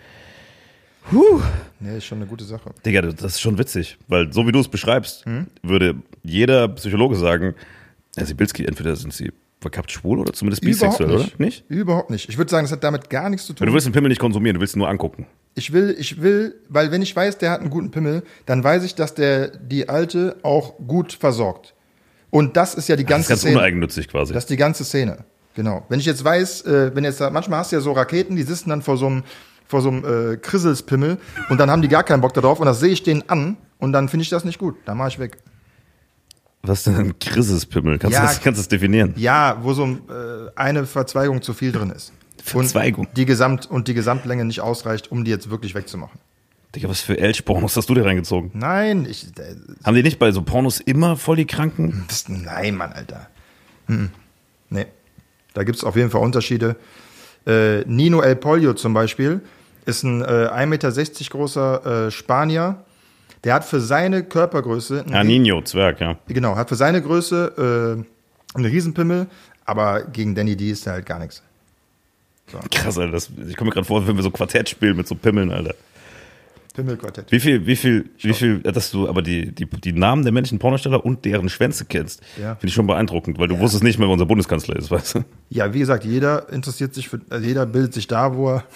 Huh. Nee, ist schon eine gute Sache. Digga, das ist schon witzig, weil so wie du es beschreibst, Mhm. würde jeder Psychologe sagen, Herr Sibilski, entweder sind sie verkappt schwul oder zumindest bisexuell, Überhaupt oder? Nicht? Überhaupt nicht. Ich würde sagen, das hat damit gar nichts zu Weil tun. du willst den Pimmel nicht konsumieren, du willst ihn nur angucken. Ich will, ich will, weil wenn ich weiß, der hat einen guten Pimmel, dann weiß ich, dass der die Alte auch gut versorgt. Und das ist ja die Das ist ganze ganz Szene. uneigennützig quasi. Das ist die ganze Szene. Genau. Wenn ich jetzt weiß, äh, wenn jetzt da, manchmal hast du ja so Raketen, die sitzen dann vor so einem vor so einem äh, Krisselspimmel und dann haben die gar keinen Bock darauf und das sehe ich denen an und dann finde ich das nicht gut. Dann mache ich weg. Was ist denn ein Grisispimmel? Kannst Ja. du das, kannst du das definieren? Ja, wo so äh, eine Verzweigung zu viel drin ist. Verzweigung? Und die, Gesamt, und die Gesamtlänge nicht ausreicht, um die jetzt wirklich wegzumachen. Digga, was für Elch-Pornos hast du dir reingezogen? Nein, ich. Äh, Haben die nicht bei so Pornos immer voll die Kranken? das, nein, Mann, Alter. Hm. Nee. Da gibt es auf jeden Fall Unterschiede. Äh, Nino El Pollo zum Beispiel ist ein äh, ein Meter sechzig großer äh, Spanier. Der hat für seine Körpergröße. einen Ja, Rie- Nino, Zwerg, ja. Genau, hat für seine Größe äh, einen Riesenpimmel, aber gegen Danny D ist der halt gar nichts. Krass, Alter. Das, ich komme mir gerade vor, wenn wir so Quartett spielen mit so Pimmeln, Alter. Pimmelquartett. Wie viel, wie viel, wie viel, dass du aber die, die, die Namen der männlichen Pornosteller und deren Schwänze kennst, Ja. finde ich schon beeindruckend, weil du wusstest nicht mehr, wer unser Bundeskanzler ist, weißt du? Ja, wie gesagt, jeder interessiert sich für, also jeder bildet sich da, wo er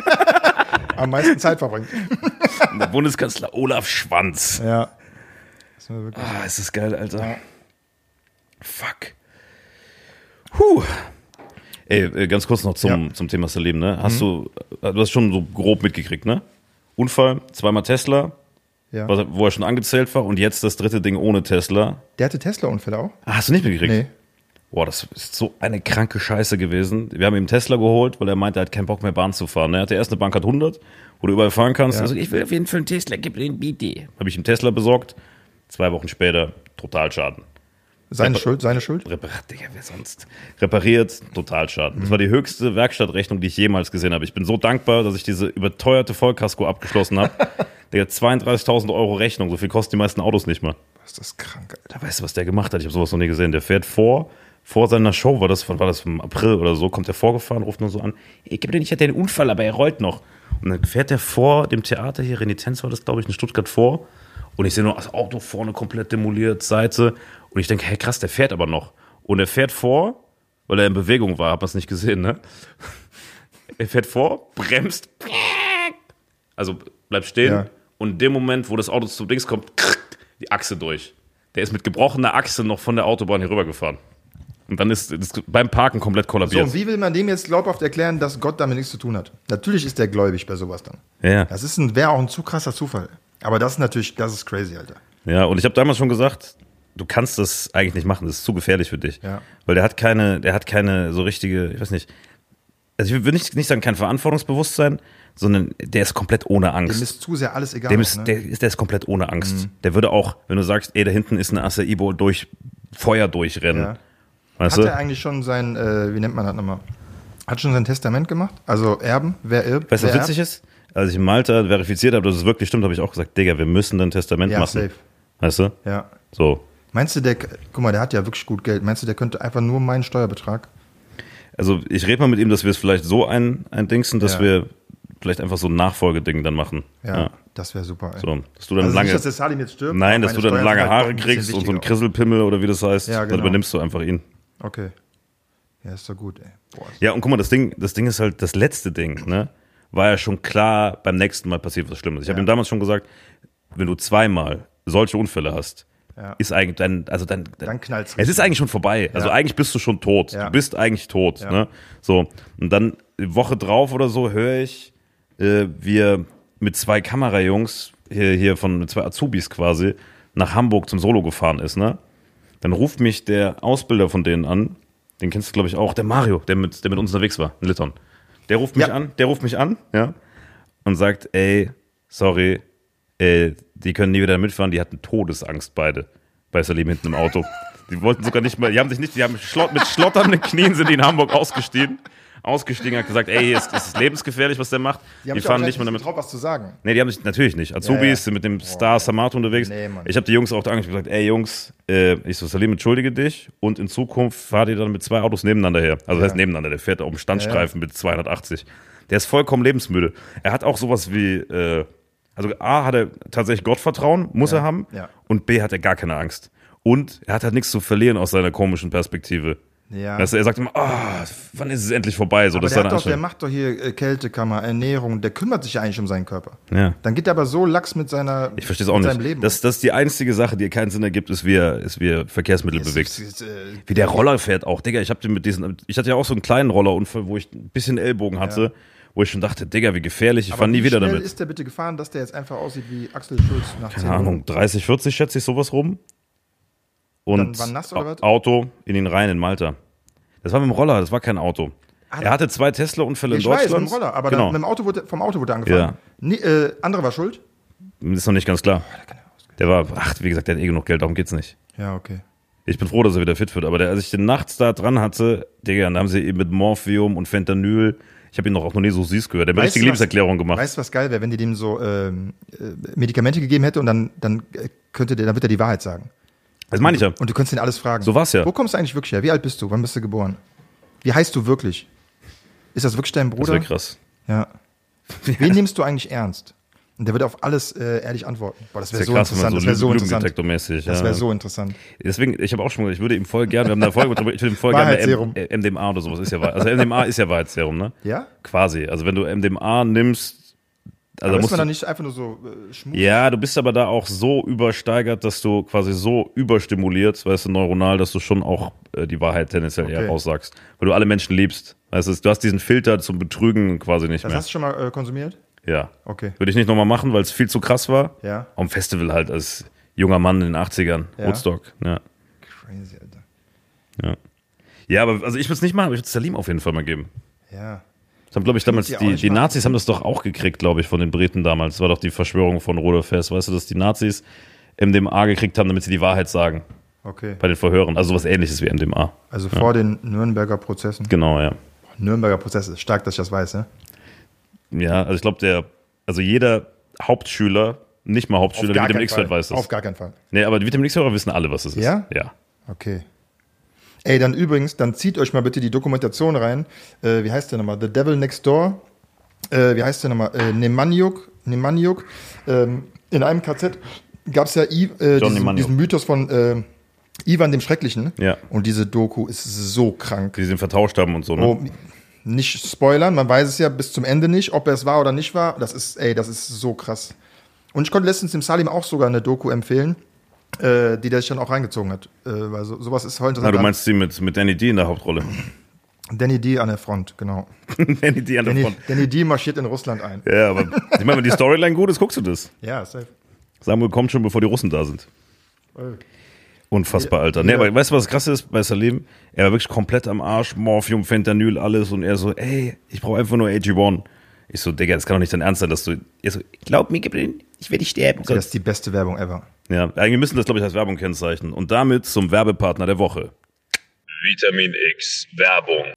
am meisten Zeit verbringt. Der Bundeskanzler Olaf Schwanz. Ja. Das war wirklich Ah, ist das geil, Alter. Fuck. Huh. Ey, äh, ganz kurz noch zum, Ja. zum Thema Salim, ne? Hast du, äh, du hast schon so grob mitgekriegt, ne? Unfall, zweimal Tesla, ja. was, wo er schon angezählt war, und jetzt das dritte Ding ohne Tesla. Der hatte Tesla-Unfälle auch? Ah, hast du nicht mitgekriegt? Nee. Boah, das ist so eine kranke Scheiße gewesen. Wir haben ihm Tesla geholt, weil er meinte, er hat keinen Bock mehr Bahn zu fahren. Er hatte erst eine Bank hat hundert, wo du überall fahren kannst. Ja. Also ich will auf jeden Fall einen Tesla, gib mir den B D. Habe ich ihm Tesla besorgt. Zwei Wochen später, Totalschaden. Seine Repa- Schuld, seine Schuld? Repariert, Digga, wer sonst? Repariert, Totalschaden. Das war die höchste Werkstattrechnung, die ich jemals gesehen habe. Ich bin so dankbar, dass ich diese überteuerte Vollkasko abgeschlossen habe. Digga, zweiunddreißigtausend Euro Rechnung. So viel kosten die meisten Autos nicht mal. Was ist das krank, Alter. Da weißt du, was der gemacht hat? Ich habe sowas noch nie gesehen. Der fährt vor, vor seiner Show, war das, wann war das, im April oder so, kommt er vorgefahren, ruft nur so an, ich gebe dir nicht, ich hatte einen Unfall, aber er rollt noch. Und dann fährt er vor dem Theater hier, Renitenz war das, glaube ich, in Stuttgart vor. Und ich sehe nur das Auto vorne komplett demoliert, Seite. Und ich denke, hey krass, der fährt aber noch. Und er fährt vor, weil er in Bewegung war, hat man es nicht gesehen, ne? Er fährt vor, bremst, also bleibt stehen. Ja. Und in dem Moment, wo das Auto zum Dings kommt, die Achse durch. Der ist mit gebrochener Achse noch von der Autobahn hier rübergefahren. Und dann ist es beim Parken komplett So, kollabiert. und wie will man dem jetzt glaubhaft erklären, dass Gott damit nichts zu tun hat? Natürlich ist der gläubig bei sowas dann. ja. Das ist ein, wäre auch ein zu krasser Zufall. Aber das ist natürlich, das ist crazy, Alter. ja, und ich habe damals schon gesagt, du kannst das eigentlich nicht machen, das ist zu gefährlich für dich. Ja. Weil der hat keine, der hat keine so richtige, ich weiß nicht, also ich will nicht, nicht sagen kein Verantwortungsbewusstsein, sondern der ist komplett ohne Angst. Dem ist zu sehr alles egal. Dem auch, ist, ne? der, ist, der ist komplett ohne Angst. Der würde auch, wenn du sagst, ey, da hinten ist eine Acaibo, durch Feuer durchrennen. Ja. Weißt Hat du? er eigentlich schon sein, äh, wie nennt man das nochmal? Hat schon sein Testament gemacht? Also Erben? Wer erbt? Weißt du, wer was witzig ist? Als ich in Malta verifiziert habe, dass es wirklich stimmt, habe ich auch gesagt, Digga, wir müssen ein Testament Ja, machen. safe. Weißt du? Ja. So. Meinst du, der, guck mal, der hat ja wirklich gut Geld. Meinst du, der könnte einfach nur meinen Steuerbetrag? Also ich rede mal mit ihm, dass wir es vielleicht so ein, ein Dingsen, dass Ja. wir vielleicht einfach so ein Nachfolgeding dann machen. Ja, das wäre super. Ey. So, dass du dann Also lange, nicht, dass der Salim jetzt stirbt. nein, aber dass du meine dann Steuern lange sind halt Haare ein bisschen kriegst und so ein wichtiger. Krisselpimmel oder wie das heißt, Ja, dann genau. übernimmst du einfach ihn. Okay. Ja, ist doch gut, ey. Boah, Ja, und guck mal, das Ding, das Ding ist halt, das letzte Ding, ne, war ja schon klar, beim nächsten Mal passiert was Schlimmes. Ich habe Ja. ihm damals schon gesagt, wenn du zweimal solche Unfälle hast, Ja. ist eigentlich dann, also dann, Dann knallt's Es richtig. ist eigentlich schon vorbei. Also Ja. eigentlich bist du schon tot. Ja. Du bist eigentlich tot. Ja. Ne? So. Und dann eine Woche drauf oder so höre ich, äh, wir mit zwei Kamerajungs hier, hier von mit zwei Azubis quasi nach Hamburg zum Solo gefahren ist, ne? Dann ruft mich der Ausbilder von denen an, den kennst du, glaube ich, auch, der Mario, der mit, der mit uns unterwegs war, in Litauen. Der ruft mich Ja. an, der ruft mich an, ja, und sagt, ey, sorry, äh, die können nie wieder mitfahren, die hatten Todesangst beide bei Salim hinten im Auto. Die wollten sogar nicht mal, die haben sich nicht, die haben schlott, mit schlotternden Knien sind die in Hamburg ausgestiegen. Ausgestiegen, hat gesagt, ey, es ist lebensgefährlich, was der macht. Die haben Die sich fahren auch nicht mehr damit. drauf, was zu sagen. Nee, die haben sich natürlich nicht. Azubis Ja, ja. sind mit dem Star Samato unterwegs. Nee, Mann. Ich habe die Jungs auch da angesprochen, gesagt, ey Jungs, äh, ich so, Salim, entschuldige dich und in Zukunft fahrt ihr dann mit zwei Autos nebeneinander her. Also das heißt nebeneinander, der fährt auf dem Standstreifen mit zweihundertachtzig. Der ist vollkommen lebensmüde. Er hat auch sowas wie, äh, also A, hat er tatsächlich Gottvertrauen, muss er haben, ja. und B, hat er gar keine Angst. Und er hat halt nichts zu verlieren aus seiner komischen Perspektive. Ja. Weißt du, er sagt immer, ah, wann ist es endlich vorbei? So, Aber das ist der, seine hat doch, der Einstellung. macht doch hier äh, Kältekammer, Ernährung, der kümmert sich ja eigentlich um seinen Körper. Ja. Dann geht er aber so lax mit seiner Ich verstehe es auch mit nicht. seinem Leben. Das, das ist die einzige Sache, die keinen Sinn ergibt, ist, wie er, ist, wie er Verkehrsmittel Es bewegt. ist- es ist, äh, Wie der Roller fährt auch. Digga, ich hab den mit diesen, ich hatte ja auch so einen kleinen Rollerunfall, wo ich ein bisschen Ellbogen hatte, wo ich schon dachte, Digga, wie gefährlich, ich aber fahre nie wie wieder schnell damit. ist der bitte gefahren, dass der jetzt einfach aussieht wie Axel Schulz nach zehn Keine Ahnung, dreißig, vierzig schätze ich sowas rum. Und Dann war nass oder was? Auto in den Rhein in Malta. Das war mit dem Roller, das war kein Auto. Ah, Er hatte zwei Tesla-Unfälle in Ich weiß, Deutschland. mit dem Roller, aber genau. dann, mit dem Auto wurde, vom Auto wurde er angefahren. Ja. Nee, äh, andere war schuld? ist noch nicht ganz klar. Der war, ach, wie gesagt, der hat eh genug Geld, darum geht's nicht. Ja, okay. Ich bin froh, dass er wieder fit wird. Aber der, als ich den nachts da dran hatte, Digga, dann haben sie eben mit Morphium und Fentanyl, ich habe ihn noch auch noch nie so süß gehört, der hat mir Weißt richtige du, was- Liebeserklärung gemacht. Weißt du, was geil wäre, wenn die dem so ähm, äh, Medikamente gegeben hätte und dann, dann äh, könnte der, dann wird er die Wahrheit sagen. Das meine ich ja. Und du könntest ihn alles fragen. So war's ja. Wo kommst du eigentlich wirklich her? Wie alt bist du? Wann bist du geboren? Wie heißt du wirklich? Ist das wirklich dein Das Bruder? wäre krass. Ja. Wen nimmst du eigentlich ernst? Und der wird auf alles äh, ehrlich antworten. Boah, das wäre Das so wäre krass, wenn man interessant. so Das wäre so Lügen- interessant. Lügendetektormäßig. Das ja. wäre so interessant. Deswegen, ich habe auch schon gesagt, ich würde ihm voll gerne, wir haben da Folge drüber, ich würde ihm voll gerne Wahrheitsserum. M- M D M A oder sowas ist ja Wahrheit. Also M D M A ist ja Wahrheitsserum, ne? Ja? Quasi. Also wenn du M D M A nimmst, also Aber ist musst man du, dann nicht einfach nur so äh, schmutzig? ja, du bist aber da auch so übersteigert, dass du quasi so überstimuliert, weißt du, neuronal, dass du schon auch äh, die Wahrheit tendenziell eher Okay. raussagst. Weil du alle Menschen liebst. Weißt du, du hast diesen Filter zum Betrügen quasi nicht Das mehr. hast du schon mal äh, konsumiert? Ja. Okay. Würde ich nicht nochmal machen, weil es viel zu krass war. Ja. Am Festival halt als junger Mann in den achtzigern. Ja. Woodstock. Ja. Crazy, Alter. Ja. Ja, aber also ich würde es nicht machen, aber ich würde es Salim auf jeden Fall mal geben. Ja. Das haben, glaube ich, damals, ja auch die, nicht die machen. Nazis haben das doch auch gekriegt, glaube ich, von den Briten damals. Das war doch die Verschwörung von Rudolf Hess. Weißt du, dass die Nazis M D M A gekriegt haben, damit sie die Wahrheit sagen Okay. bei den Verhören. Also sowas ähnliches wie M D M A. Also vor den Nürnberger Prozessen. Genau, ja. Nürnberger Prozesse. Stark, dass ich das weiß, ne? Ja, also ich glaube, der, also jeder Hauptschüler, nicht mal Hauptschüler, der Vitamin X-Feld weiß das. Auf gar keinen Fall. Nee, aber die Vitamin X-Hörer wissen alle, was es ist. Ja? Ja. Okay. Ey, dann übrigens, dann zieht euch mal bitte die Dokumentation rein. Äh, wie heißt der nochmal? The Devil Next Door. Äh, wie heißt der nochmal? Äh, Nemaniuk. Nemaniuk. Ähm, in einem K Z gab es ja I, äh, diesen, Nemaniuk. diesen Mythos von äh, Ivan dem Schrecklichen. Ja. Und diese Doku ist so krank. Die sie vertauscht haben und so, ne? Oh, nicht spoilern, man weiß es ja bis zum Ende nicht, ob er es war oder nicht war. Das ist, ey, das ist so krass. Und ich konnte letztens dem Salim auch sogar eine Doku empfehlen. äh, die der sich dann auch reingezogen hat. Äh, weil so, sowas ist voll Ah, interessant. du meinst sie mit, mit Danny D in der Hauptrolle? Danny D an der Front, genau. Danny D an der Danny, Front. Danny D marschiert in Russland ein. Ja, aber ich meine, wenn die Storyline gut ist, guckst du das. Ja, safe. Samuel kommt schon, bevor die Russen da sind. Unfassbar, Alter. Nee, Ja. aber weißt du, was krass ist bei Salim? Er war wirklich komplett am Arsch, Morphium, Fentanyl, alles. Und er so, ey, ich brauche einfach nur A G eins. Ich so, Digga, das kann doch nicht dein Ernst sein, dass du... Er so, glaub mir, Gabriel, ich werde sterben. Okay, das ist die beste Werbung ever. Ja, eigentlich müssen das, glaube ich, als Werbung kennzeichnen. Und damit zum Werbepartner der Woche. Vitamin X Werbung.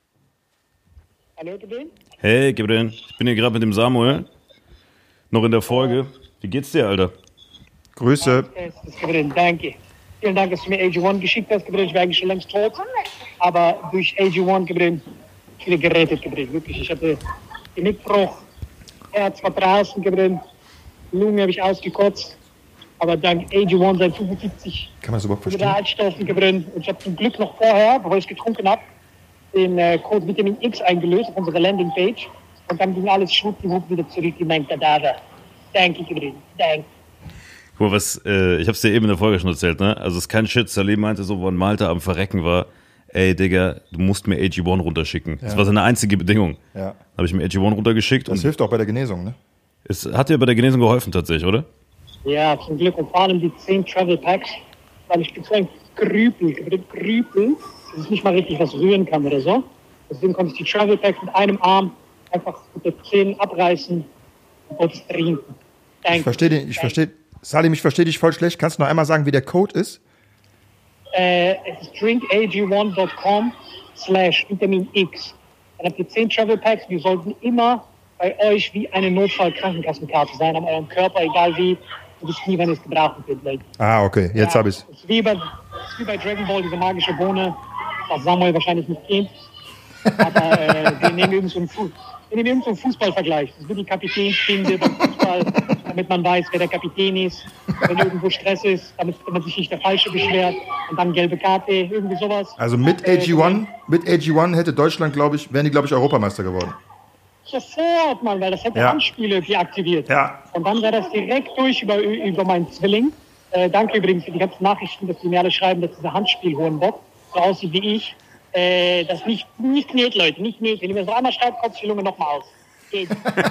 Hallo, Gabriel? Hey, Gabriel, ich bin hier gerade mit dem Samuel. Noch in der Folge. Wie geht's dir, Alter? Grüße. Bestes, Gabriel, danke. Vielen Dank, dass du mir A G eins geschickt hast, Gabriel. Ich wäre eigentlich schon längst tot. Aber durch A G eins, Gabriel, ich bin gerettet, Gabriel. Wirklich, ich hatte Genickbruch, Herz war draußen, Gabriel. Lunge habe ich ausgekotzt. Aber dank A G eins seit fünfundsiebzig Kann man das überhaupt verstehen? Mineralstoffen, Gabriel. Und ich habe zum Glück noch vorher, bevor ich es getrunken habe, den äh, Code Vitamin X eingelöst auf unsere Landingpage. Und dann ging alles schwuppdiwupp wieder zurück in mein Kadaver. Danke, Gabriel. Danke. Guck mal, was, äh, ich hab's dir eben in der Folge schon erzählt, ne? Also, es ist kein Shit. Salim meinte so, wo ein Malta am Verrecken war, ey, Digga, du musst mir A G eins runterschicken. Das war seine einzige Bedingung. Ja. Habe ich mir A G eins runtergeschickt Das und hilft auch bei der Genesung, ne? es hat dir bei der Genesung geholfen tatsächlich, oder? Ja, zum Glück. Und vor allem die zehn Travel Packs, weil ich bin so ein Krüpel, Krüpel, dass ich nicht mal richtig was rühren kann oder so. Deswegen konnte ich die Travel Packs mit einem Arm einfach mit den Zähnen abreißen und es trinken. Danke. Ich verstehe dich, ich verstehe. Salim, ich verstehe dich voll schlecht. Kannst du noch einmal sagen, wie der Code ist? Äh, es ist drink A G eins dot com slash Vitamin X. Dann habt ihr zehn Travel Packs, die sollten immer bei euch wie eine Notfall-Krankenkassenkarte sein, an eurem Körper, egal wie. Du wisst nie, wann ihr es gebrauchen könnt, Leute. Ah, okay, jetzt Ja, habe ich's. es ist wie bei, es ist wie bei Dragon Ball, diese magische Bohne, was Samuel wahrscheinlich nicht kennt. Aber äh, wir nehmen irgend so einen, Fu- wir nehmen irgend so einen Fußballvergleich. Das ist wie die Kapitänsbinde beim Fußball, damit man weiß, wer der Kapitän ist. Wenn irgendwo Stress ist, damit man sich nicht der Falsche beschwert. Und dann gelbe Karte, irgendwie sowas. Also mit A G eins, mit A G eins hätte Deutschland, glaube ich, wären die, glaube ich, Europameister geworden. Sofort, Mann, weil das hätte Ja. Handspiele deaktiviert. Ja. Und dann wäre das direkt durch über, über meinen Zwilling. Äh, danke übrigens für die ganzen Nachrichten, dass die mir alle schreiben, dass dieser Handspiel-Hohenbock so aussieht wie ich. Äh, das nicht, nicht knät, Leute, nicht knät. Wenn ihr mir so einmal schreibt, kommt die Lunge nochmal aus. Geht.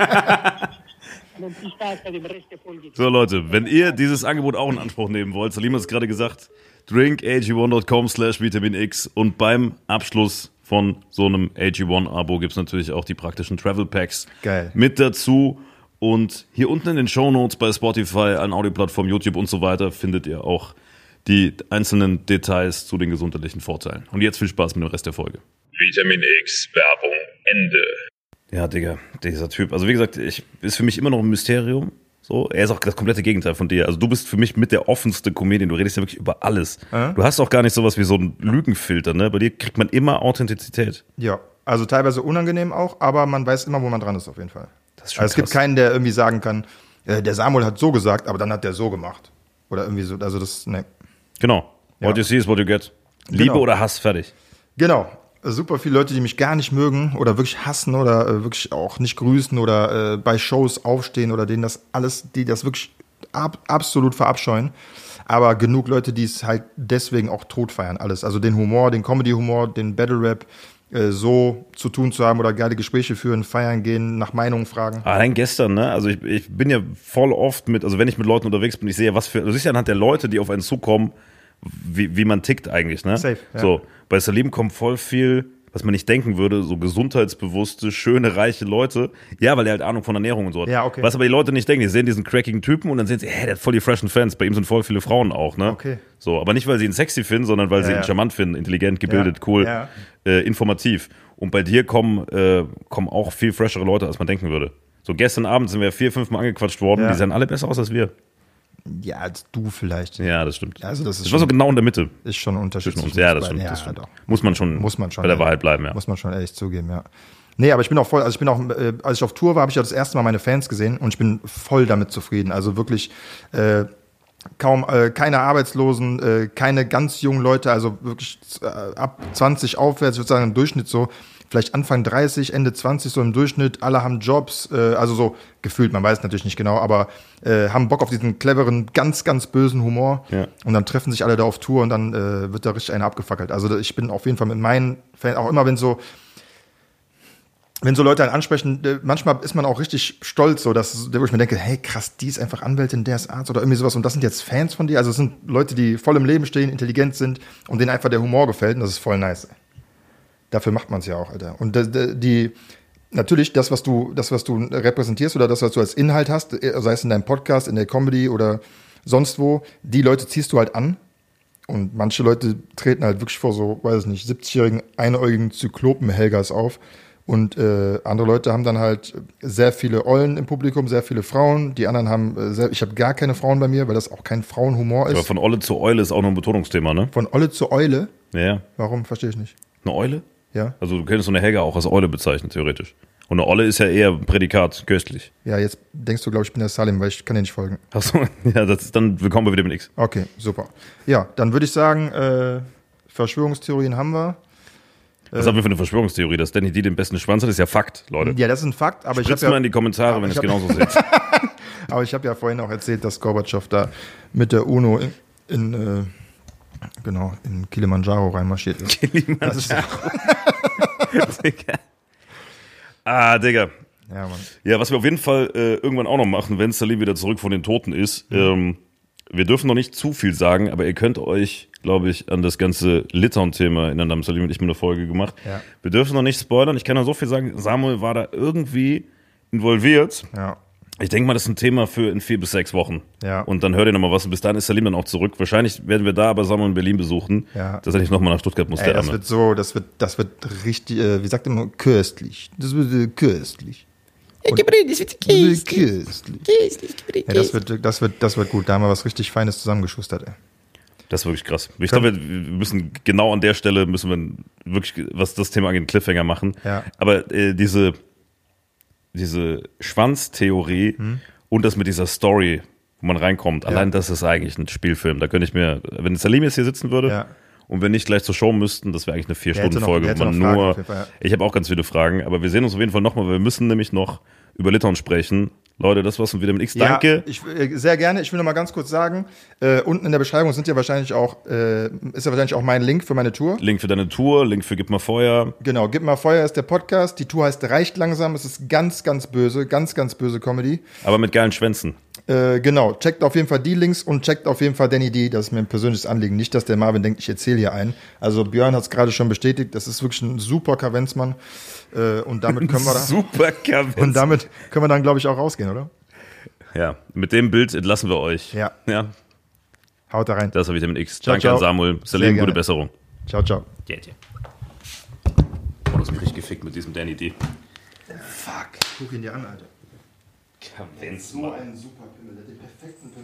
Und viel Spaß bei dem Rest der Folge. So, Leute, wenn ihr dieses Angebot auch in Anspruch nehmen wollt, Salim hat es gerade gesagt, drink A G eins dot com slash Vitamin X und beim Abschluss von so einem A G eins Abo gibt es natürlich auch die praktischen Travel Packs Geil. mit dazu. Und hier unten in den Shownotes bei Spotify, an Audioplattformen, YouTube und so weiter findet ihr auch die einzelnen Details zu den gesundheitlichen Vorteilen. Und jetzt viel Spaß mit dem Rest der Folge. Vitamin X Werbung Ende. Ja, Digga, dieser Typ. Also wie gesagt, ich, ist für mich immer noch ein Mysterium. So, er ist auch das komplette Gegenteil von dir. Also du bist für mich mit der offenste Comedian. Du redest ja wirklich über alles. Äh? Du hast auch gar nicht sowas wie so einen Lügenfilter, ne? Bei dir kriegt man immer Authentizität. Ja, also teilweise unangenehm auch, aber man weiß immer, wo man dran ist, auf jeden Fall. Das ist schon Also es gibt krass. keinen, der irgendwie sagen kann, äh, der Samuel hat so gesagt, aber dann hat der so gemacht. Oder irgendwie so, also das, ne. Genau. What Ja. you see is what you get. Liebe Genau. oder Hass, fertig. Genau. Super viele Leute, die mich gar nicht mögen oder wirklich hassen oder äh, wirklich auch nicht grüßen oder äh, bei Shows aufstehen oder denen das alles, die das wirklich ab, absolut verabscheuen. Aber genug Leute, die es halt deswegen auch tot feiern, alles. Also den Humor, den Comedy-Humor, den Battle-Rap äh, so zu tun zu haben oder geile Gespräche führen, feiern gehen, nach Meinungen fragen. Allein gestern, ne? Also ich, ich bin ja voll oft mit, also wenn ich mit Leuten unterwegs bin, ich sehe, was für, du siehst ja anhand der Leute, die auf einen zukommen, wie, wie man tickt eigentlich, ne? Safe, ja. So, bei Salim kommt voll viel, was man nicht denken würde, so gesundheitsbewusste, schöne, reiche Leute. Ja, weil er halt Ahnung von Ernährung und so hat. Ja, okay. Was aber die Leute nicht denken, die sehen diesen crackigen Typen und dann sehen sie, hä, der hat voll die freshen Fans. Bei ihm sind voll viele Frauen auch, ne? Okay. So, aber nicht, weil sie ihn sexy finden, sondern weil Ja, sie ihn ja. charmant finden, intelligent, gebildet, Ja, cool, ja. Äh, informativ. Und bei dir kommen, äh, kommen auch viel freshere Leute, als man denken würde. So, gestern Abend sind wir vier, fünf Mal angequatscht worden, Ja. die sahen alle besser aus als wir. Ja, als du vielleicht. Ja, das stimmt. Also das ist das war so schon- genau in der Mitte Ist schon ein Unterschied zwischen uns. zwischen Ja, uns das beiden. stimmt. Ja, das stimmt. doch. Muss man schon, Muss man schon bei der ehrlich- Wahrheit bleiben, ja. Muss man schon ehrlich zugeben, ja. Nee, aber ich bin auch voll, also ich bin auch, äh, als ich auf Tour war, habe ich ja das erste Mal meine Fans gesehen und ich bin voll damit zufrieden. Also wirklich äh, kaum, äh, keine Arbeitslosen, äh, keine ganz jungen Leute, also wirklich äh, ab zwanzig aufwärts, ich würde sagen im Durchschnitt so, vielleicht Anfang dreißig, Ende zwanzig, so im Durchschnitt, alle haben Jobs, äh, also so gefühlt, man weiß natürlich nicht genau, aber äh, haben Bock auf diesen cleveren, ganz, ganz bösen Humor. Ja. Und dann treffen sich alle da auf Tour und dann äh, wird da richtig einer abgefackelt. Also ich bin auf jeden Fall mit meinen Fans, auch immer wenn so, wenn so Leute einen ansprechen, äh, manchmal ist man auch richtig stolz, so dass, wo ich mir denke, hey krass, die ist einfach Anwältin, der ist Arzt oder irgendwie sowas und das sind jetzt Fans von dir. Also es sind Leute, die voll im Leben stehen, intelligent sind und denen einfach der Humor gefällt und das ist voll nice. Dafür macht man es ja auch, Alter. Und die, die natürlich das, was du, das, was du repräsentierst oder das, was du als Inhalt hast, sei es in deinem Podcast, in der Comedy oder sonst wo, die Leute ziehst du halt an. Und manche Leute treten halt wirklich vor so, weiß ich nicht, siebzigjährigen, einäugigen Zyklopen-Helgas auf. Und äh, andere Leute haben dann halt sehr viele Ollen im Publikum, sehr viele Frauen. Die anderen haben, äh, sehr, ich habe gar keine Frauen bei mir, weil das auch kein Frauenhumor ist. Aber von Olle zu Eule ist auch noch ein Betonungsthema, ne? Von Olle zu Eule? Ja, ja. Warum? Verstehe ich nicht. Eine Eule? Ja. Also du könntest so eine Helga auch als Eule bezeichnen, theoretisch. Und eine Olle ist ja eher Prädikat, köstlich. Ja, jetzt denkst du, glaube ich, ich bin der Salim, weil ich kann dir nicht folgen. Achso, ja, das ist dann willkommen bei Vitamin X. Okay, super. Ja, dann würde ich sagen, äh, Verschwörungstheorien haben wir. Was haben wir für eine Verschwörungstheorie, dass Danny D den besten Schwanz hat? Das ist ja Fakt, Leute. Ja, das ist ein Fakt, aber Spritzt ich habe mal in die Kommentare, wenn ihr es hab- genauso seht. aber ich habe ja vorhin auch erzählt, dass Gorbatschow da mit der UNO in, in äh, genau, in Kilimanjaro reinmarschiert ist. Das ist Digga. Ah, Digga. ja, Mann. Ja, was wir auf jeden Fall äh, irgendwann auch noch machen, wenn Salim wieder zurück von den Toten ist, ähm, wir dürfen noch nicht zu viel sagen, aber ihr könnt euch, glaube ich, an das ganze Litauen-Thema erinnern. Da haben Salim und ich mal eine Folge gemacht. Ja. Wir dürfen noch nicht spoilern. Ich kann nur so viel sagen, Samuel war da irgendwie involviert. Ja. Ich denke mal, das ist ein Thema für in vier bis sechs Wochen. Ja. Und dann hört ihr nochmal was. Und bis dahin ist Salim dann auch zurück. Wahrscheinlich werden wir da aber Samuel in Berlin besuchen, Ja. dass er nicht nochmal nach Stuttgart muss, Ey, der das Arme. wird so, das wird, das wird richtig, äh, wie sagt man, köstlich. Das wird äh, köstlich. Und- Das wird köstlich. Ja, das wird, das wird, das wird gut. Da haben wir was richtig Feines zusammengeschustert, ey. Das ist wirklich krass. Ich glaube, wir müssen genau an der Stelle, müssen wir wirklich, was das Thema angeht, einen Cliffhanger machen. Ja. Aber äh, diese, diese Schwanztheorie und das mit dieser Story, wo man reinkommt, allein das ist eigentlich ein Spielfilm. Da könnte ich mir, wenn Salim jetzt hier sitzen würde Ja. und wir nicht gleich zur Show müssten, das wäre eigentlich eine Der hätte noch- Vier-Stunden-Folge, der wo hätte man noch Fragen nur, auf jeden Fall, ja. ich habe auch ganz viele Fragen, aber wir sehen uns auf jeden Fall nochmal, weil wir müssen nämlich noch über Litauen sprechen. Leute, das war's von Vitamin X. Danke. Ja, ich, äh, sehr gerne. Ich will noch mal ganz kurz sagen, äh, unten in der Beschreibung sind ja wahrscheinlich auch, äh, ist ja wahrscheinlich auch mein Link für meine Tour. Link für deine Tour, Link für Gib mal Feuer. Genau, Gib mal Feuer ist der Podcast. Die Tour heißt Reicht langsam. Es ist ganz, ganz böse, ganz, ganz böse Comedy. Aber mit geilen Schwänzen. Äh, genau, checkt auf jeden Fall die Links und checkt auf jeden Fall Danny D. Das ist mir ein persönliches Anliegen. Nicht, dass der Marvin denkt, ich erzähle hier einen. Also Björn hat es gerade schon bestätigt. Das ist wirklich ein super Kavenzmann. Äh, und damit können wir da, Super Kavenzmann. und damit können wir dann, glaube ich, auch rausgehen, oder? Ja, mit dem Bild entlassen wir euch. Ja. Ja, Haut da rein. das war Vitamin X. Ciao, Danke ciao. an Samuel. Sehr Salim, gute gerne. Besserung. Ciao, ciao. Ja, ja. Oh, das mich richtig gefickt mit diesem Danny D. Fuck. Guck ihn dir an, Alter. Kavenzmann. ein super Pimmel. Der hat den perfekten Pimmel.